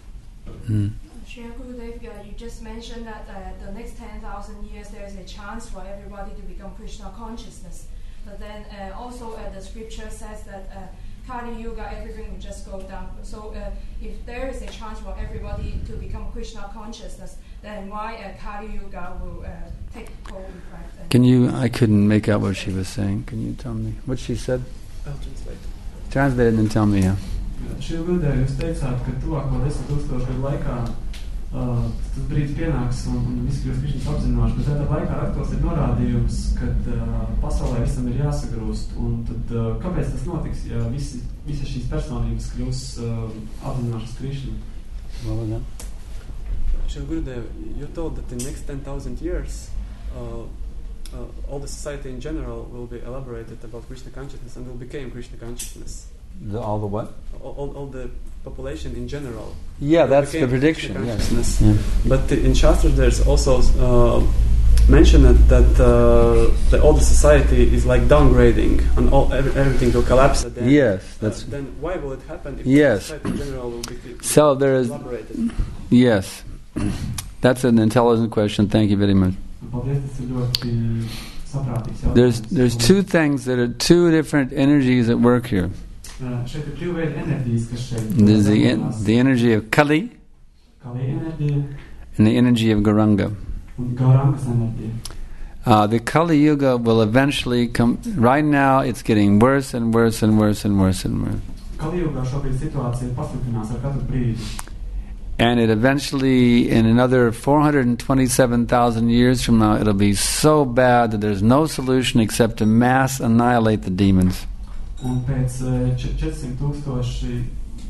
Shri Gurudev, you just mentioned that the next 10,000 years there is a chance for everybody to become Krishna consciousness. But then also the scripture says that Kali Yuga, everything will just go down. So if there is a chance for everybody to become Krishna consciousness, then why Kali Yuga will take hold in fact? Can you, I couldn't make out what she was saying. Can you tell me what she said? I'll translate. Translate it and tell me, yeah. Šī vidē jūs teicāt, ka tuvāko 10,000 gadu laikā tas brīdis pienāks un visi kļūst Krišnas apzinoši, bet tādā laikā aktuāls ir norādījums, kad pasaulē visam ir jāsagrūst, un tad kāpēc tas notiks, ja visas šīs personības kļūs apzinošas Krišnu? What was that? Shri Gurudev, you told that in the next 10,000 years all the society in general will be elaborated about Krishna consciousness and will become Krishna consciousness. All the what? All the population in general. Yeah, that's the prediction. Yes. Yeah. But in Shastra there's also mentioned that the older society is like downgrading and everything will collapse at the end. Yes, that's. Then why will it happen if Yes. the society in general will be So there is. elaborated? Yes, that's an intelligent question. Thank you very much. Paldies, tas ir ļoti saprātīgs jautājums. There's two things that are two different energies at work here. Šeit ir divi veidi enerģijas, kas šeit There's the energy of Kali Kali enerģija and the energy of Gauranga. un Gaurangas enerģija. The Kali Yuga will eventually come. Right now, it's getting worse and worse and worse and worse and worse. Kali Yugā šobrīd situācija pasliktinās ar katru brīdi. And it eventually, in another 427,000 years from now, it'll be so bad that there's no solution except to mass annihilate the demons. Un pēc 400,000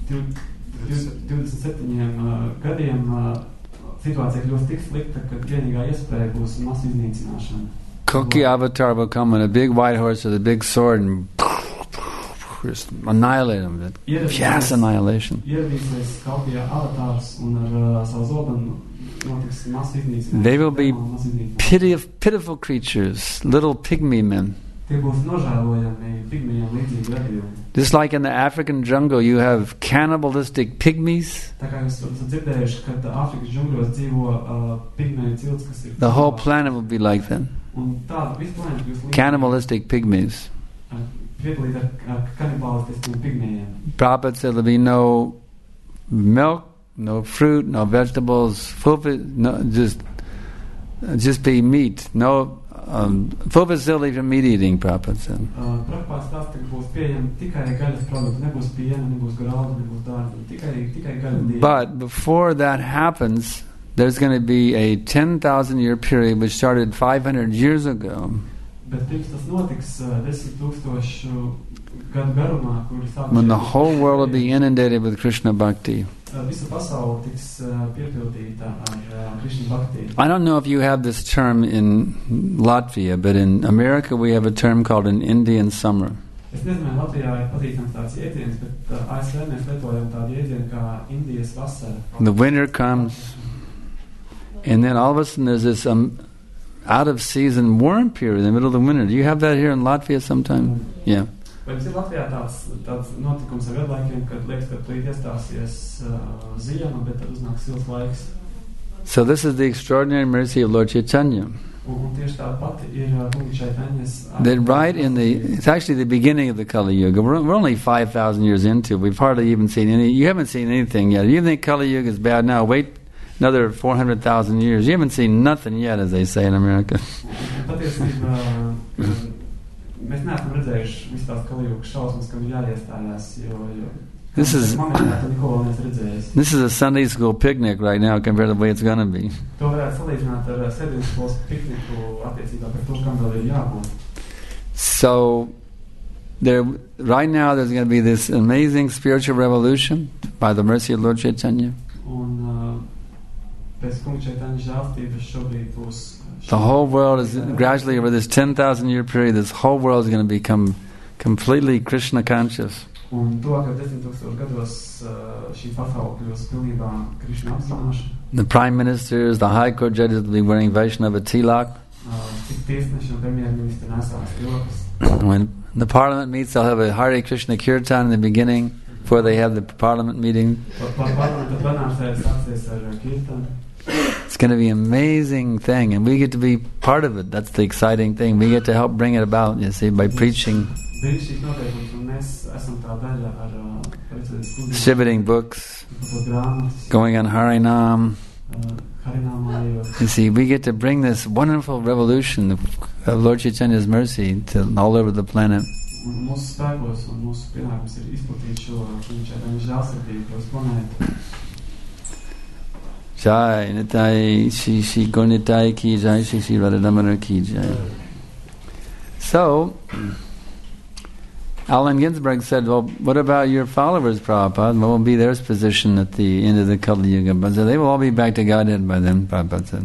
27 gadiem situācija kļūst tik slikta, ka vienīgā iespēja būs masu iznīcināšana. Koki Avatar will come on a big white horse with a big sword and just annihilate them. Yes, annihilation. Ieradīsies Kalpijā avatārs un ar savu zobenu notiks masu iznīcināšana. They will be pitiful creatures, little pygmy men. Tie būs nožēlojami pigmejiem līdzīgi radījumi. Just like in the African jungle, you have cannibalistic pygmies. Tā kā jūs esat dzirdējuši, kad Āfrikas džungļos dzīvo pigmeju cilts, kas ir... The whole planet will be like that. Un tā, visu planētu kļūst līdzīgi. Cannibalistic pygmies. Piedalīt ar kanibalistiskiem pigmejiem. Prabhupada said there'll be no milk, no fruit, no vegetables, just be meat. No full facility for meat eating, Prabhupada said. Prabhupada stāsta, ka būs pieejami tikai gaļas produkti, nebūs piena, nebūs graudu, nebūs dārdu, tikai gaļa diēta. But before that happens, there's going to be a 10,000 year period which started 500 years ago. Bet pirms tas notiks 10,000 gadu garumā, kuri sāks... When the whole world will be inundated with Krishna Bhakti. Visa pasaule tiks piepildīta ar Krishna Bhakti. I don't know if you have this term in Latvia, but in America we have a term called an Indian summer. Es nezinu, Latvijā ir patīkams tāds jēdziens, bet ASV mēs lietojam tādu jēdzienu kā Indijas vasara. The winter comes, and then all of a sudden there's this out-of-season warm period in the middle of the winter. Do you have that here in Latvia sometime? Yeah. Vai jums ir Latvijā tāds notikums ar gadlaikiem, kad liekas, ka tu iestāsies ziema, bet tad uznāk silts laiks? So this is the extraordinary mercy of Lord Chaitanya. Un tieši tā pati ir Kunga Čaitanjas. That right in it's actually the beginning of the Kali Yuga. We're only 5,000 years into it. We've hardly even seen you haven't seen anything yet. You think Kali Yuga is bad now? Wait another 400,000 years. You haven't seen nothing yet, as they say in America. Patiesībā mēs neesam redzējuši visu tās Kali Yuga šausmas, kam ir jāiestājās, jo This is a Sunday school picnic right now compared to the way it's going to be. So, right now there's going to be this amazing spiritual revolution by the mercy of Lord Chaitanya. The whole world is gradually, over this 10,000 year period, this whole world is going to become completely Krishna conscious. The prime ministers, the high court judges will be wearing Vaishnava tilak. When the parliament meets, they'll have a Hare Krishna kirtan in the beginning before they have the parliament meeting. It's going to be an amazing thing, and we get to be part of it. That's the exciting thing. We get to help bring it about, you see, by preaching. Distributing books, going on Harinam. You see, we get to bring this wonderful revolution of Lord Chaitanya's mercy to all over the planet. Jai Nitai Shri Gurnitai Ki Jai Shri Radhamana Ki Jai. So, Allen Ginsberg said, well, what about your followers, Prabhupada? What will be their position at the end of the Kali Yuga? But they will all be back to Godhead by then, Prabhupada said.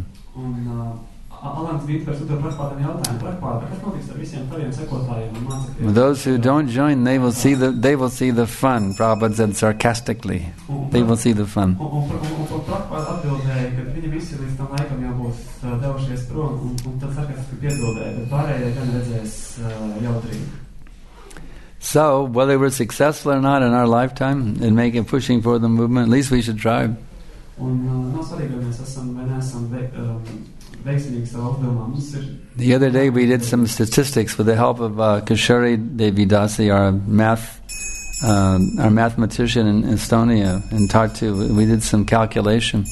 Those who don't join, they will see the fun, Prabhupada said sarcastically. They will see the fun. So, whether we're successful or not in our lifetime in pushing for the movement, at least we should try. The other day we did some statistics with the help of Kishori Devidasi, our mathematician in Estonia, and we did some calculation.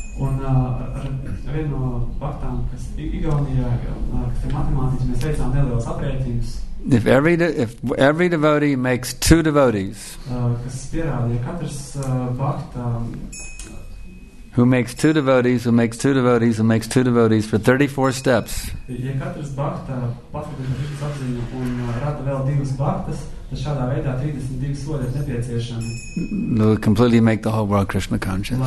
If every devotee makes 2 devotees, who makes 2 devotees, who makes 2 devotees, who makes 2 devotees for 34 steps, will completely make the whole world Krishna conscious.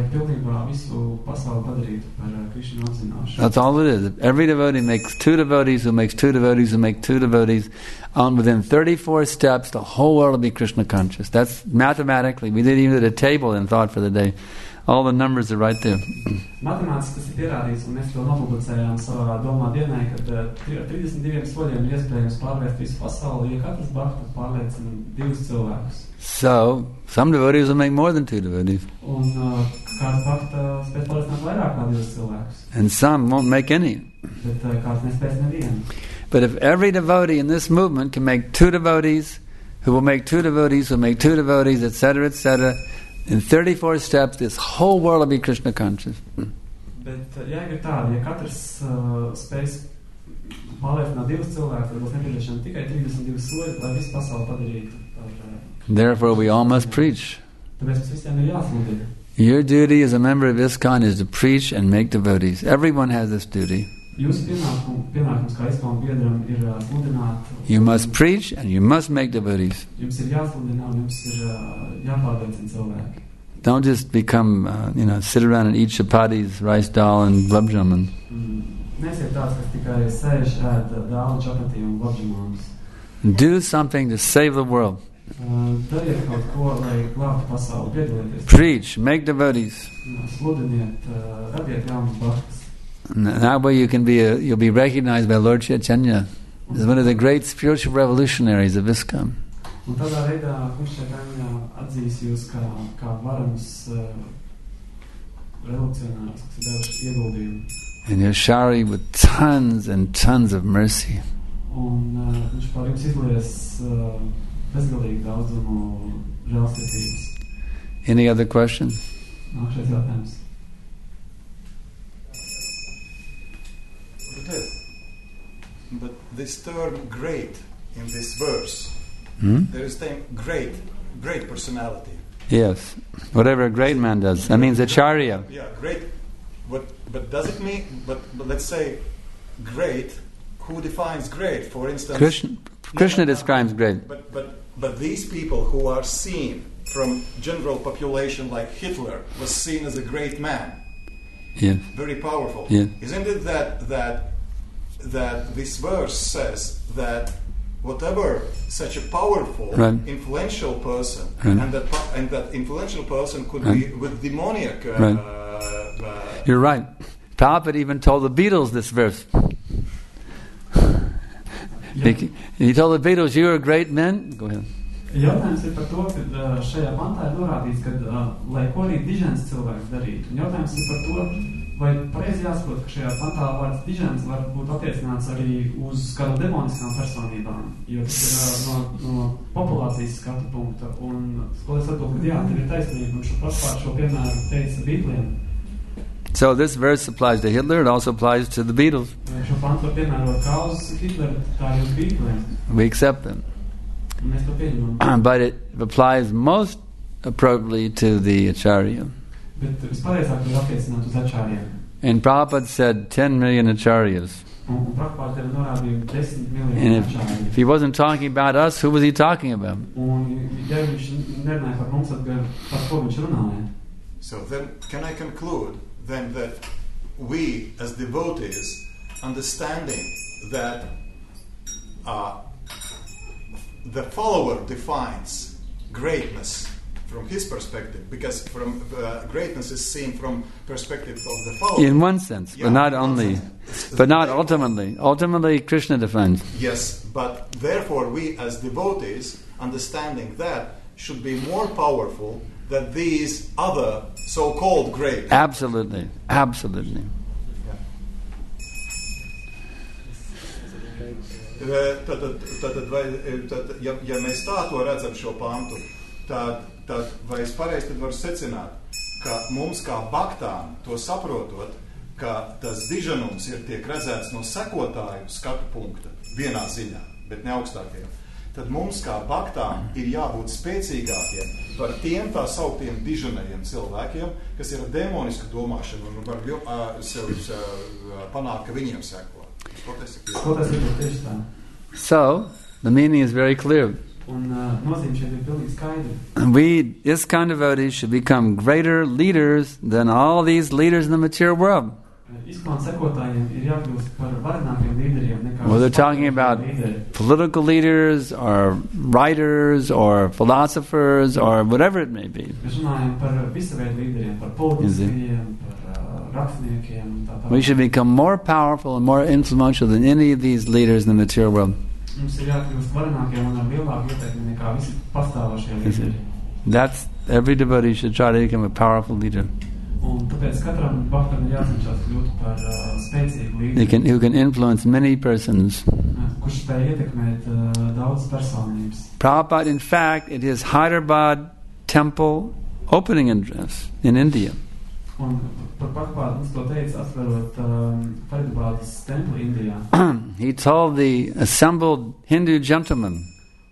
That's all it is. If every devotee makes 2 devotees, who makes 2 devotees, who make 2 devotees, within 34 steps, the whole world will be Krishna conscious. That's mathematically. We did even a table and thought for the day. All the numbers are right there. Matemātiski tas ir pierādīts, un mēs to nopublicējām savā domā dienai, kad 32 soļiem ir iespējams pārvērst visu pasauli, ja katrs bhakta pārliecina 2 cilvēkus. So, some devotees will make more than 2 devotees. Un kāds bhakta spēs pārliecināt vairāk kā 2 cilvēkus. And some won't make any. Bet kāds nespēs nevienu. But if every devotee in this movement can make 2 devotees, who will make 2 devotees, who will make 2 devotees, etc., etc., in 34 steps, this whole world will be Krishna conscious. Bet jāiet tādi, ja katrs spēs pārliecināt 2 cilvēkus, tad būs nepieciešami tikai 32 soļi, lai visu pasauli padarītu par. Therefore, we all must preach. Tāpēc mums visiem ir jāsludina. Your duty as a member of ISKCON is to preach and make devotees. Everyone has this duty. Jūsu pienākums kā ISKCON biedram ir sludināt. You must preach and you must make devotees. Jums ir jāsludina un jums ir jāpārliecina cilvēki. Don't just become, sit around and eat chapatis, rice dal, and gulab jamun. Nesiet tāds, kas tikai sēž, ēd dālu, čapati un gulab jamunus. Do something to save the world. Dariet kaut ko, lai glābtu pasauli, piedalieties. Preach, make devotees. Sludiniet, radiet jaunus bhaktas. That way you'll be recognized by Lord Chaitanya as one of the great spiritual revolutionaries of ISKCON. Un tādā veidā Kungs Chaitanya atzīs jūs kā varams revolucionārus, kas ir devuši ieguldījumu. And Yashari with tons and tons of mercy. Un viņš par jums izlies bezgalīgi daudzumu žēlsirdības. Any other questions? Nākamais jautājums. But this term great in this verse, there is term great personality. Yes. Whatever a great man does. That means acharya. Yeah, great. But does it mean, but let's say great, who defines great? For instance, Krishna describes great. But these people who are seen from general population, like Hitler was seen as a great man. Yes. Very powerful. Yes. Isn't it that this verse says that whatever such a powerful, influential person, and that influential person could be with demoniac. You're right. Prabhupada even told the Beatles this verse. He told the Beatles, "You are great men." Go ahead. Jautājums ir par to, ka šajā pantā ir norādīts, ka lai ko arī dižens cilvēks darītu. Un jautājums ir par to, vai pareizi jāsaprot, ka šajā pantā vārds dižens var būt attiecināts arī uz kādu demoniskām personībām, jo tas ir no populācijas skatu punkta. Un es atbildu, ka jā, tev ir taisnība, un šo piemēru teica Beatliem. So this verse applies to Hitler, it also applies to the Beatles. Šo pantu var piemērot kā uz Hitleru, tā arī uz Beatliem. We accept them. But it applies most appropriately to the acharya. And Prabhupada said 10 million acharyas. And if he wasn't talking about us, who was he talking about? So then, can I conclude then that we as devotees, understanding that the follower defines greatness from his perspective, because greatness is seen from perspective of the follower. In one sense, but not only, but not ultimately. Ultimately, Krishna defines. Yes, but therefore we as devotees, understanding that, should be more powerful than these other so-called great. Absolutely, absolutely. Ja mēs tā to redzam šo pantu, tad vai es pareizi tad varu secināt, ka mums kā baktām, to saprotot, ka tas diženums tiek redzēts no sekotāju skatu punkta vienā ziņā, bet ne augstākajā, tad mums kā baktām ir jābūt spēcīgākiem par tiem tā sauktiem diženajiem cilvēkiem, kas ir ar demonisku domāšanu un var sev panākt, ka viņiem seko. So, the meaning is very clear. We, ISKCON devotees, should become greater leaders than all these leaders in the material world. Whether they're talking about political leaders, or writers, or philosophers, or whatever it may be. We should become more powerful and more influential than any of these leaders in the material world. That's every devotee should try to become a powerful leader. Who can influence many persons. Prabhupada, in fact, at his Hyderabad temple opening address in India, he told the assembled Hindu gentlemen,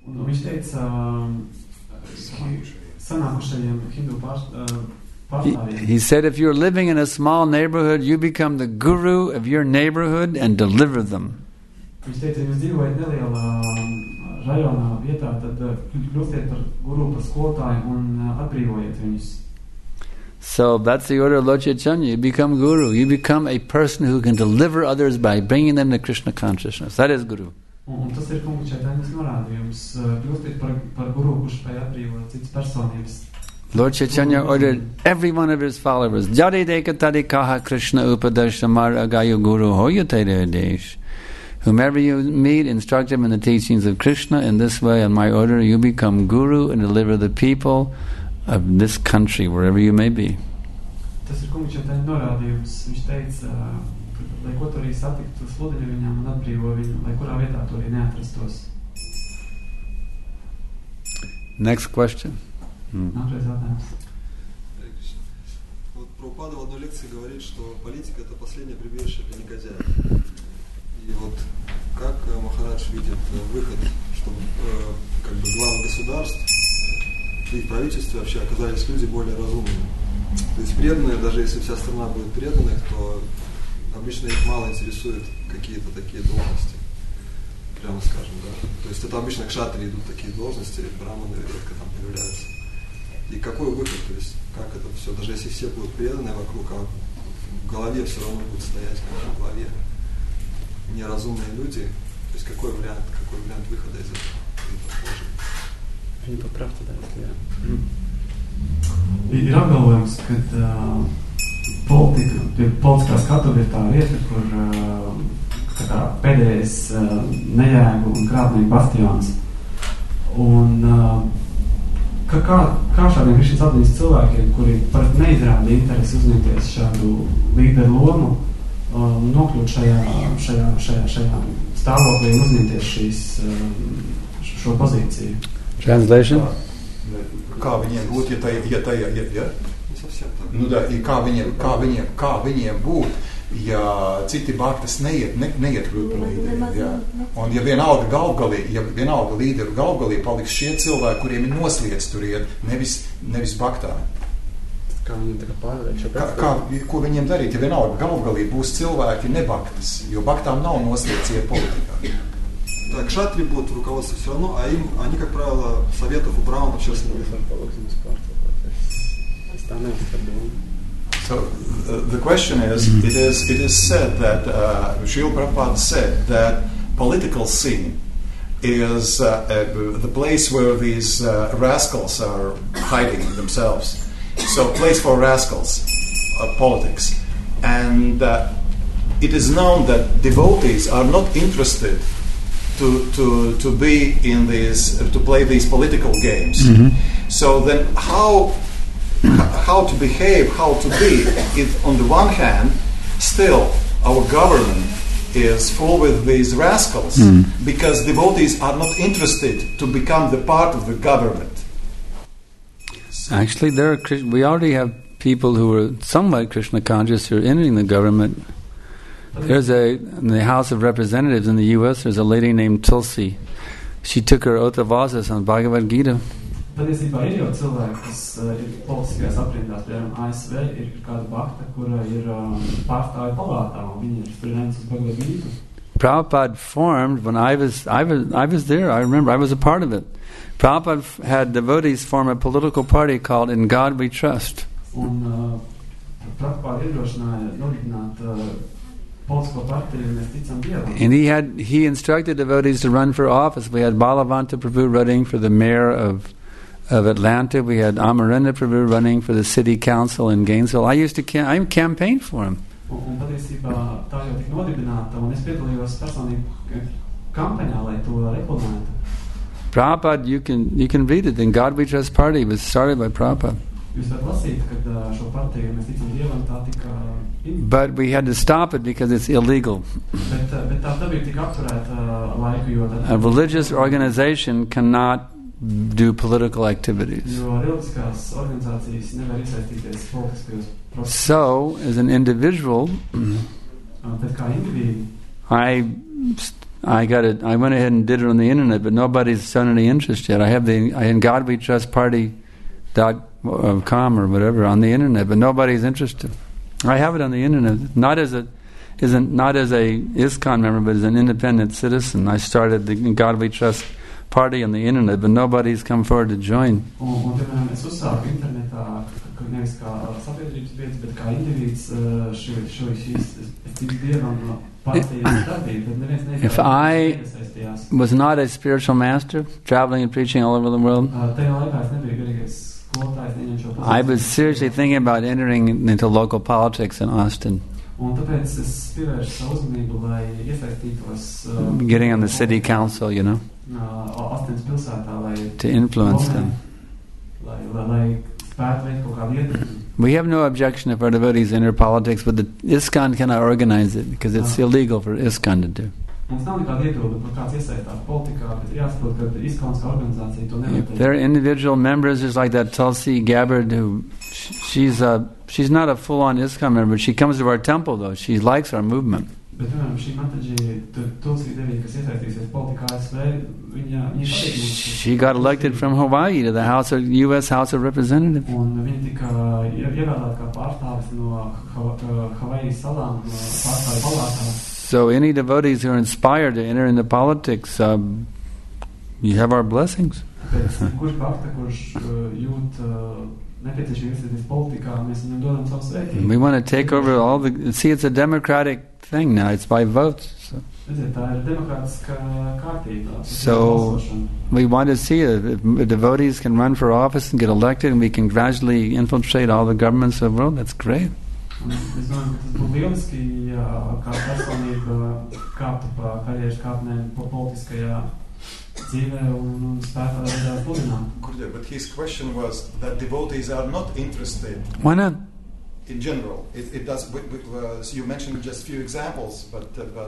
he said, if you're living in a small neighborhood, you become the guru of your neighborhood and deliver them. So that's the order of Lord Chaitanya. You become guru. You become a person who can deliver others by bringing them to Krishna consciousness. That is guru. Lord Chaitanya ordered every one of his followers, Jari deka tadikaha Krishna upadashamar agayu guru hoyate desh. Whomever you meet, instruct him in the teachings of Krishna. In this way, on my order, you become guru and deliver the people of this country, wherever you may be. Tas ir kungs šeit norādījums. Viņš teica, ka, lai ko tu arī satiktu, sludini viņam un atbrīvo viņu, lai kurā vietā tu arī neatrastos. Next question. Nākamais jautājums. Вот Прабхупада в одной лекции говорит, что политика – это последнее прибежище для негодяя. И вот как Махарадж видит выход, чтобы как бы главы государств и в правительстве вообще оказались люди более разумными. То есть преданные, даже если вся страна будет преданных, то обычно их мало интересуют какие-то такие должности, прямо скажем, да. То есть это обычно кшатрии идут такие должности, браманы редко там появляются. И какой выход, то есть как это все, даже если все будут преданы вокруг, а в голове все равно будут стоять как в главе неразумные люди, то есть какой вариант выхода из этого положения? Viņi to prata darīt, jā. Ir apgalvojums, ka politiskā skatuve ir tā vieta, kur tā kā pēdējais nejēgu un krāpnieku bastions. Un kā šādiem Krišnas atzīmes cilvēkiem, kuri parasti neizrāda interesi uzņemties šādu līderu lomu, nokļūt šajā stāvoklī un uzņemties šo pozīciju. Translation? Kā viņiem būt, kā viņiem būt, ja citi bhaktas neiet kļūt par līderiem, jā. Un ja vienalga līderu galvgalī paliks šie cilvēki, kuriem ir nosliedz tur iet, nevis bhaktā. Kā viņiem tā kā pārvarēt šo pretstatību? Ko viņiem darīt, ja vienalga galvgalī būs cilvēki nebhaktas, jo bhaktām nav nosliedz iet politikā. Так, кшатри будут в руководстве все равно, а они, как правило, советов у браманов сейчас не дают. So the question is, it is said that Srila Prabhupada said that political scene is the place where these rascals are hiding themselves. So place for rascals, politics. And it is known that devotees are not interested to be in these, to play these political games. Mm-hmm. So then how to behave, how to be, if on the one hand still our government is full with these rascals, because devotees are not interested to become the part of the government. Actually, we already have people who are somewhat Krishna conscious who are entering the government. In the House of Representatives in the U.S., there's a lady named Tulsi. She took her oath of office on Bhagavad Gita. Patiesībā ir jau cilvēki, kas ir politiskajās aprindās, piemēram, ASV ir kāda bhakta, kura ir pārstāvja palātā, un viņi ir students uz Bhagavad Gita. Prabhupada formed, when I was there, I remember, I was a part of it. Prabhupada had devotees form a political party called In God We Trust. Un Prabhupada iedrošināja nodibināt and he instructed devotees to run for office. We had Balavanta Prabhu running for the mayor of Atlanta. We had Amarendra Prabhu running for the city council in Gainesville. I campaigned for him. Prabhupada, you can read it. In God We Trust Party was started by Prabhupada. But we had to stop it because it's illegal. A religious organization cannot do political activities. So, as an individual, I went ahead and did it on the internet, but nobody's shown any interest yet. I have in God We Trust Party.com or whatever on the internet, but nobody's interested. I have it on the internet, not as a ISKCON member, but as an independent citizen. I started the God We Trust Party on the internet, but nobody's come forward to join. If I was not a spiritual master, traveling and preaching all over the world, I was seriously thinking about entering into local politics in Austin. Getting on the city council, to influence them. We have no objection if our devotees enter politics, but the ISKCON cannot organize it because it's illegal for ISKCON to do. Mums nav nekāda iebilde par kāds iesaistās politikā, bet jāsaprot, ka ISKCON organizācija to nevar teikt. There are individual members, just like that Tulsi Gabbard, who she's not a full-on ISKCON member, but she comes to our temple though. She likes our movement. Bet, piemēram, šī Mataģi Tulsi Devija, kas iesaistīsies politikā ASV, viņa patīk mums. She got elected from Hawaii to the U.S. House of Representatives. Un viņa tika ievēlēta kā pārstāvis no Havaijas salām, pārstāvi palātā. So any devotees who are inspired to enter into politics, you have our blessings. Kurš bhakta, kurš jūt nepieciešīgi iesaistīties politikā, mēs viņam dodam savu svētību. We want to take over all the... See, it's a democratic thing now. It's by votes. So we want to see if devotees can run for office and get elected, and we can gradually infiltrate all the governments of the world. That's great. Es domāju, ka tas būtu lieliski, ja kā personība kāptu pa karjeras kāpnēm politiskajā dzīvē un spētu tādā sludināt. But his question was that devotees are not interested. Why not? In general, it does. You mentioned just a few examples, but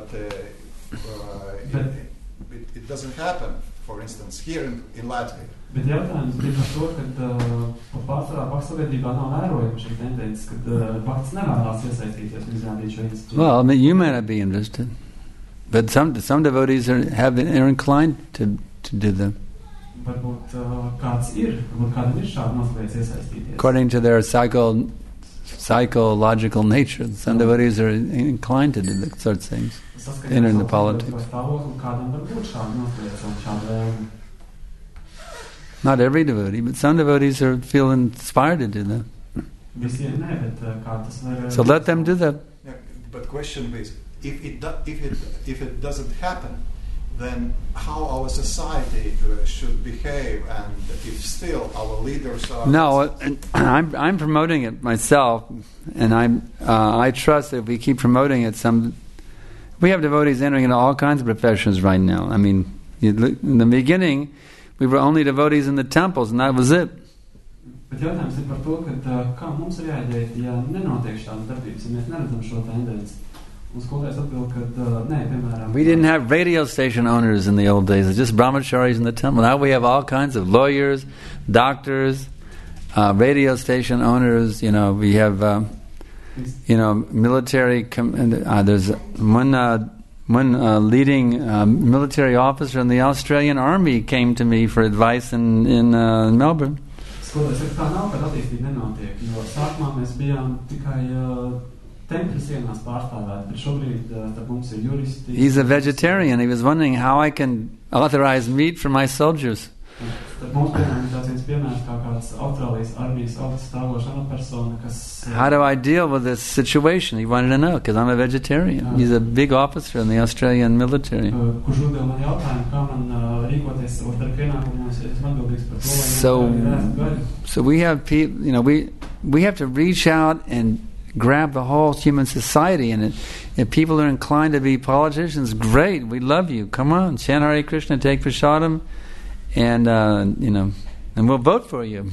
it doesn't happen. For instance, here in Latvia. Bet jautājums bija par to, ka pārsvarā paksaviedrībā nav vērojama šī tendence, kad pakts nevēlās iesaistīties un izrādīt šo institūciju. Well, I mean, you may not be interested, but some devotees are inclined to do them. Varbūt kāds ir, varbūt kādam ir šāda noslēdz iesaistīties. According to their psychological nature, some devotees are inclined to do that sort of things. Enter into politics. Not every devotee, but some devotees feel inspired to do that. So let them do that. Yeah, but question is, if it doesn't happen, then how our society should behave, and if still our leaders are... No, I'm promoting it myself, and I trust that if we keep promoting it, we have devotees entering into all kinds of professions right now. I mean, in the beginning, we were only devotees in the temples, and that was it. Bet jautājums ir par to, ka kā mums ir jāiedēt, ja nenotiek šāda darbības, ja mēs neredzam šo tendenci. We didn't have radio station owners in the old days. It's just brahmacharis in the temple. Now we have all kinds of lawyers, doctors, radio station owners. We have, military. There's one leading military officer in the Australian Army came to me for advice in Melbourne. He's a vegetarian. He was wondering how I can authorize meat for my soldiers. How do I deal with this situation? He wanted to know, because I'm a vegetarian. He's a big officer in the Australian military. So we have people, we have to reach out and grab the whole human society, and if people are inclined to be politicians, great, we love you. Come on, chant Hare Krishna, take prasadam, and and we'll vote for you.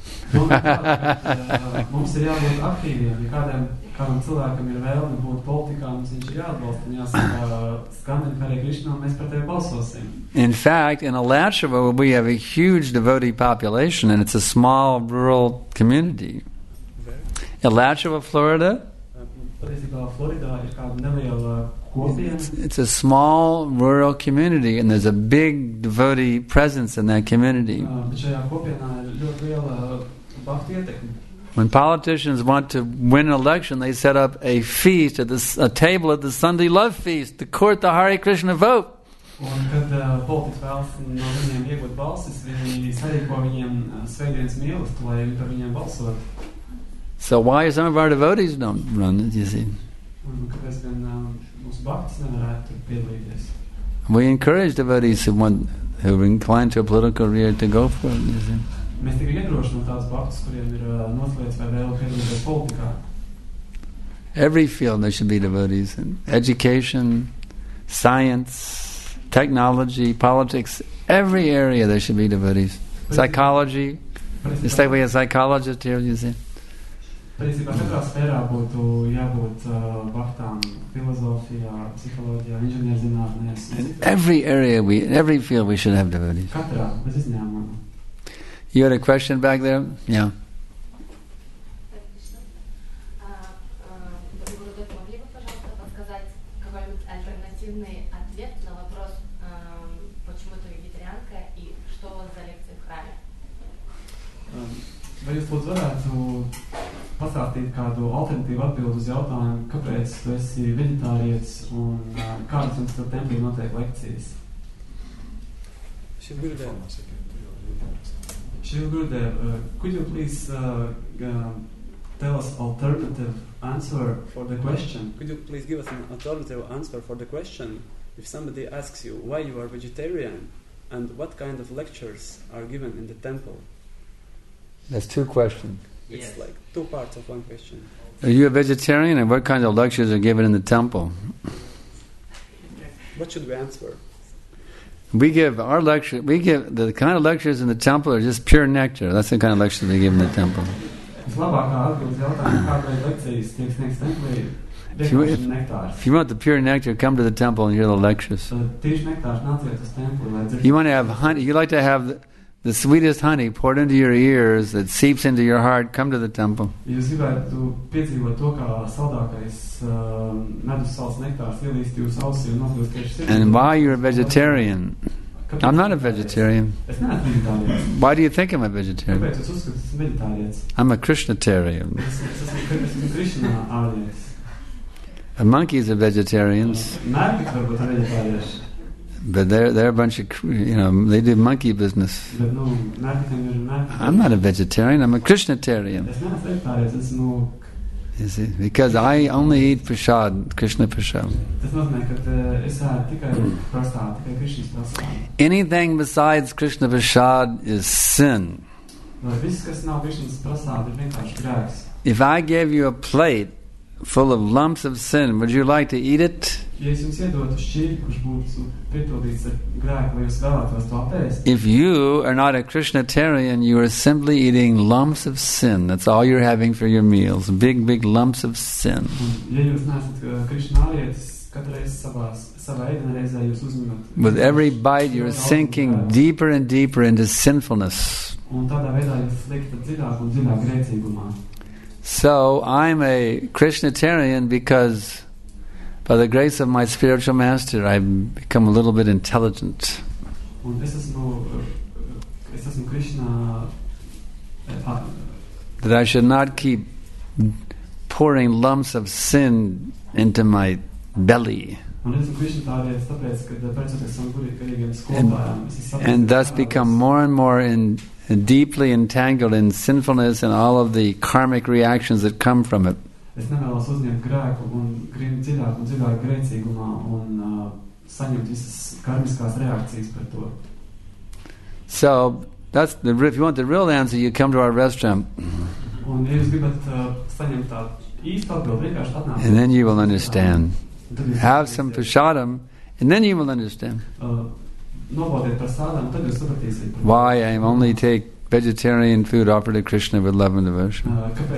In fact, in Alachua, we have a huge devotee population, and it's a small rural community. Alachua, Florida. It's a small rural community, and there's a big devotee presence in that community. When politicians want to win an election, they set up a feast a table at the Sunday Love Feast to court the Hare Krishna vote. So why some of our devotees don't run, you see? We encourage devotees who are inclined to a political career to go for it, you see. Every field there should be devotees. In education, science, technology, politics, every area there should be devotees. Psychology, just like we have psychologists here, you see. Patiesībā katrā sfērā būtu jābūt vaktām filozofijā, psiholoģijā, inženierzinātnēs. In every area, every field, we should have devotees. Katrā, bez izņēmuma. You had a question back there? Yeah. Ответ на вопрос, почему ты вегетарианка и что у вас за лекции в храме? Vai jūs lūdzu varētu pastāstīt kādu alternatīvu atbildu uz jautājumu, kāpēc tu esi veģetārietis un kādas jums tur templī notiek lekcijas? Shri Gurudev, could you please tell us alternative answer for the question? Could you please give us an alternative answer for the question if somebody asks you why you are vegetarian and what kind of lectures are given in the temple? That's two questions. It's like two parts of one question. Are you a vegetarian, and what kind of lectures are given in the temple? What should we answer? We give the kind of lectures in the temple are just pure nectar. That's the kind of lectures they give in the temple. If you want the pure nectar, come to the temple and hear the lectures. You want to have honey. You like to have the sweetest honey poured into your ears that seeps into your heart. Come to the temple. And why you're a vegetarian? I'm not a vegetarian. Why do you think I'm a vegetarian? I'm a Krishnatarian. Monkeys are vegetarians. But they're a bunch of, they do monkey business. I'm not a vegetarian, I'm a Krishnatarian. You see, because I only eat prasad, Krishna prasad. Anything besides Krishna prasad is sin. If I gave you a plate full of lumps of sin, would you like to eat it? If you are not a Krishnatarian, you are simply eating lumps of sin. That's all you're having for your meals. Big, big lumps of sin. With every bite, you're sinking deeper and deeper into sinfulness. So I'm a Krishnatarian because by the grace of my spiritual master, I've become a little bit intelligent. That I should not keep pouring lumps of sin into my belly. And thus become more and more deeply entangled in sinfulness and all of the karmic reactions that come from it. So that's if you want the real answer, you come to our restaurant. And then you will understand. Have some prasadam, and then you will understand why I only take vegetarian food offered to Krishna with love and devotion.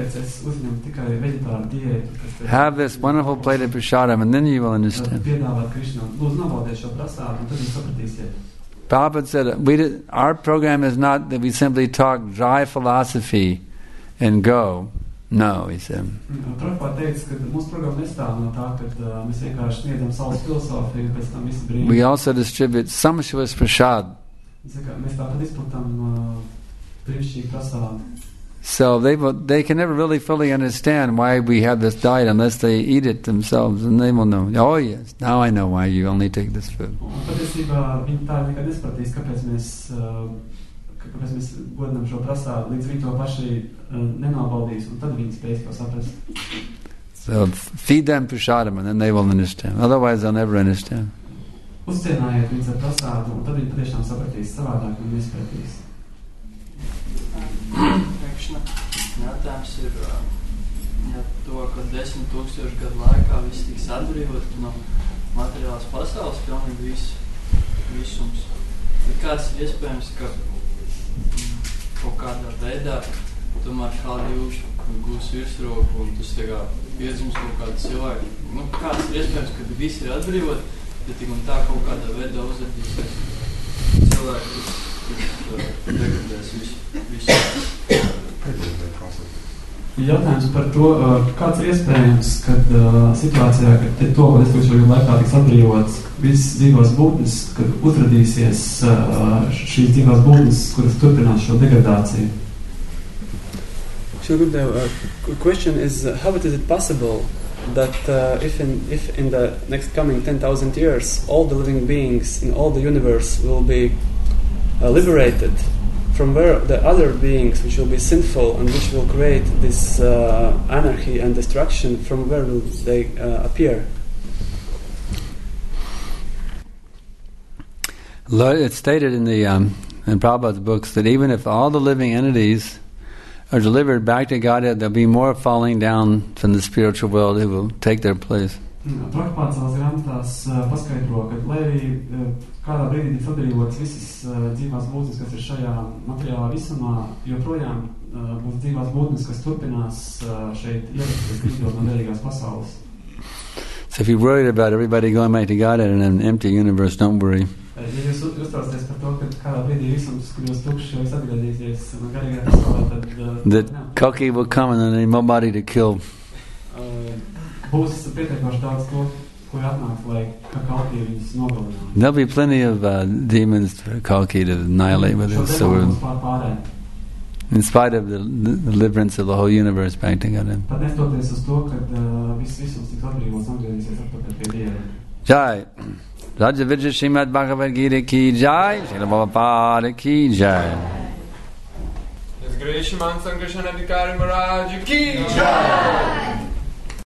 Have this wonderful plate of prasadam, and then you will understand. Prabhupada said, our program is not that we simply talk dry philosophy and go. No, he said. We also distribute sumptuous prasad. So they can never really fully understand why we have this diet unless they eat it themselves, and they will know. Oh yes, now I know why you only take this food. So feed them prasadam and then they will understand. Otherwise they'll never understand. Jautājums ir, ja to, ka 10,000 gadu laikā viss tiks atbrīvot no materiālās pasaules, pilnīgi visums. Bet kāds iespējams, ka kaut kādā veidā tomēr kādi gūs virsroku un tas tā kā piedzims kaut kādu cilvēku. Nu, kāds ir iespējams, ka visi ir atbrīvot, bet tik un tā kaut kādā veidā uzvedīsies cilvēki, kas degradēs visu. Jautājums par to, kāds ir iespējams, kad situācijā, kad to, kad esošajā laikā tiks atbrīvots visas dzīvās būtnes, kad uzradīsies šīs dzīvās būtnes, kuras turpinās šo degradāciju. So good. Question is, how is it possible that if in the next coming 10,000 years all the living beings in all the universe will be liberated, from where the other beings which will be sinful and which will create this anarchy and destruction, from where will they appear? It's stated in the in Prabhupada's books that even if all the living entities are delivered back to Godhead, there'll be more falling down from the spiritual world who will take their place. Prabhupāds savās grāmatās paskaidro, ka lai arī kādā brīdī tiks atbrīvotas visas dzīvās būtnes, kas ir šajā materiālā visumā, joprojām būs dzīvās būtnes, kas turpinās šeit ierasties izjūt no derīgās pasaules. So if you're worried about everybody going back to Godhead in an empty universe, don't worry. Ja jūs uztraucaties par to, ka kādā brīdī visums kļūs tukšs, jo jūs atgriezīsies no garīgā pasaulē, tad... That Kalki will come and then there's nobody to kill. Būs pietiekoši daudz to, ko atnāks, lai Kalki viņus nogalinātu. There'll be plenty of demons for Kalki to annihilate with his sword. In spite of the deliverance of the whole universe back to Godhead. Pat nestoties uz to, kad visums tiks atbrīvots un atgriezīsies atpakaļ pie Dieva. Jai. Raja Vijay Srimad Bhagavad Gita ki jai, Srila Prabhupada ki jai. His Grace Shriman Sankara Adhikari Maharaj ki jai.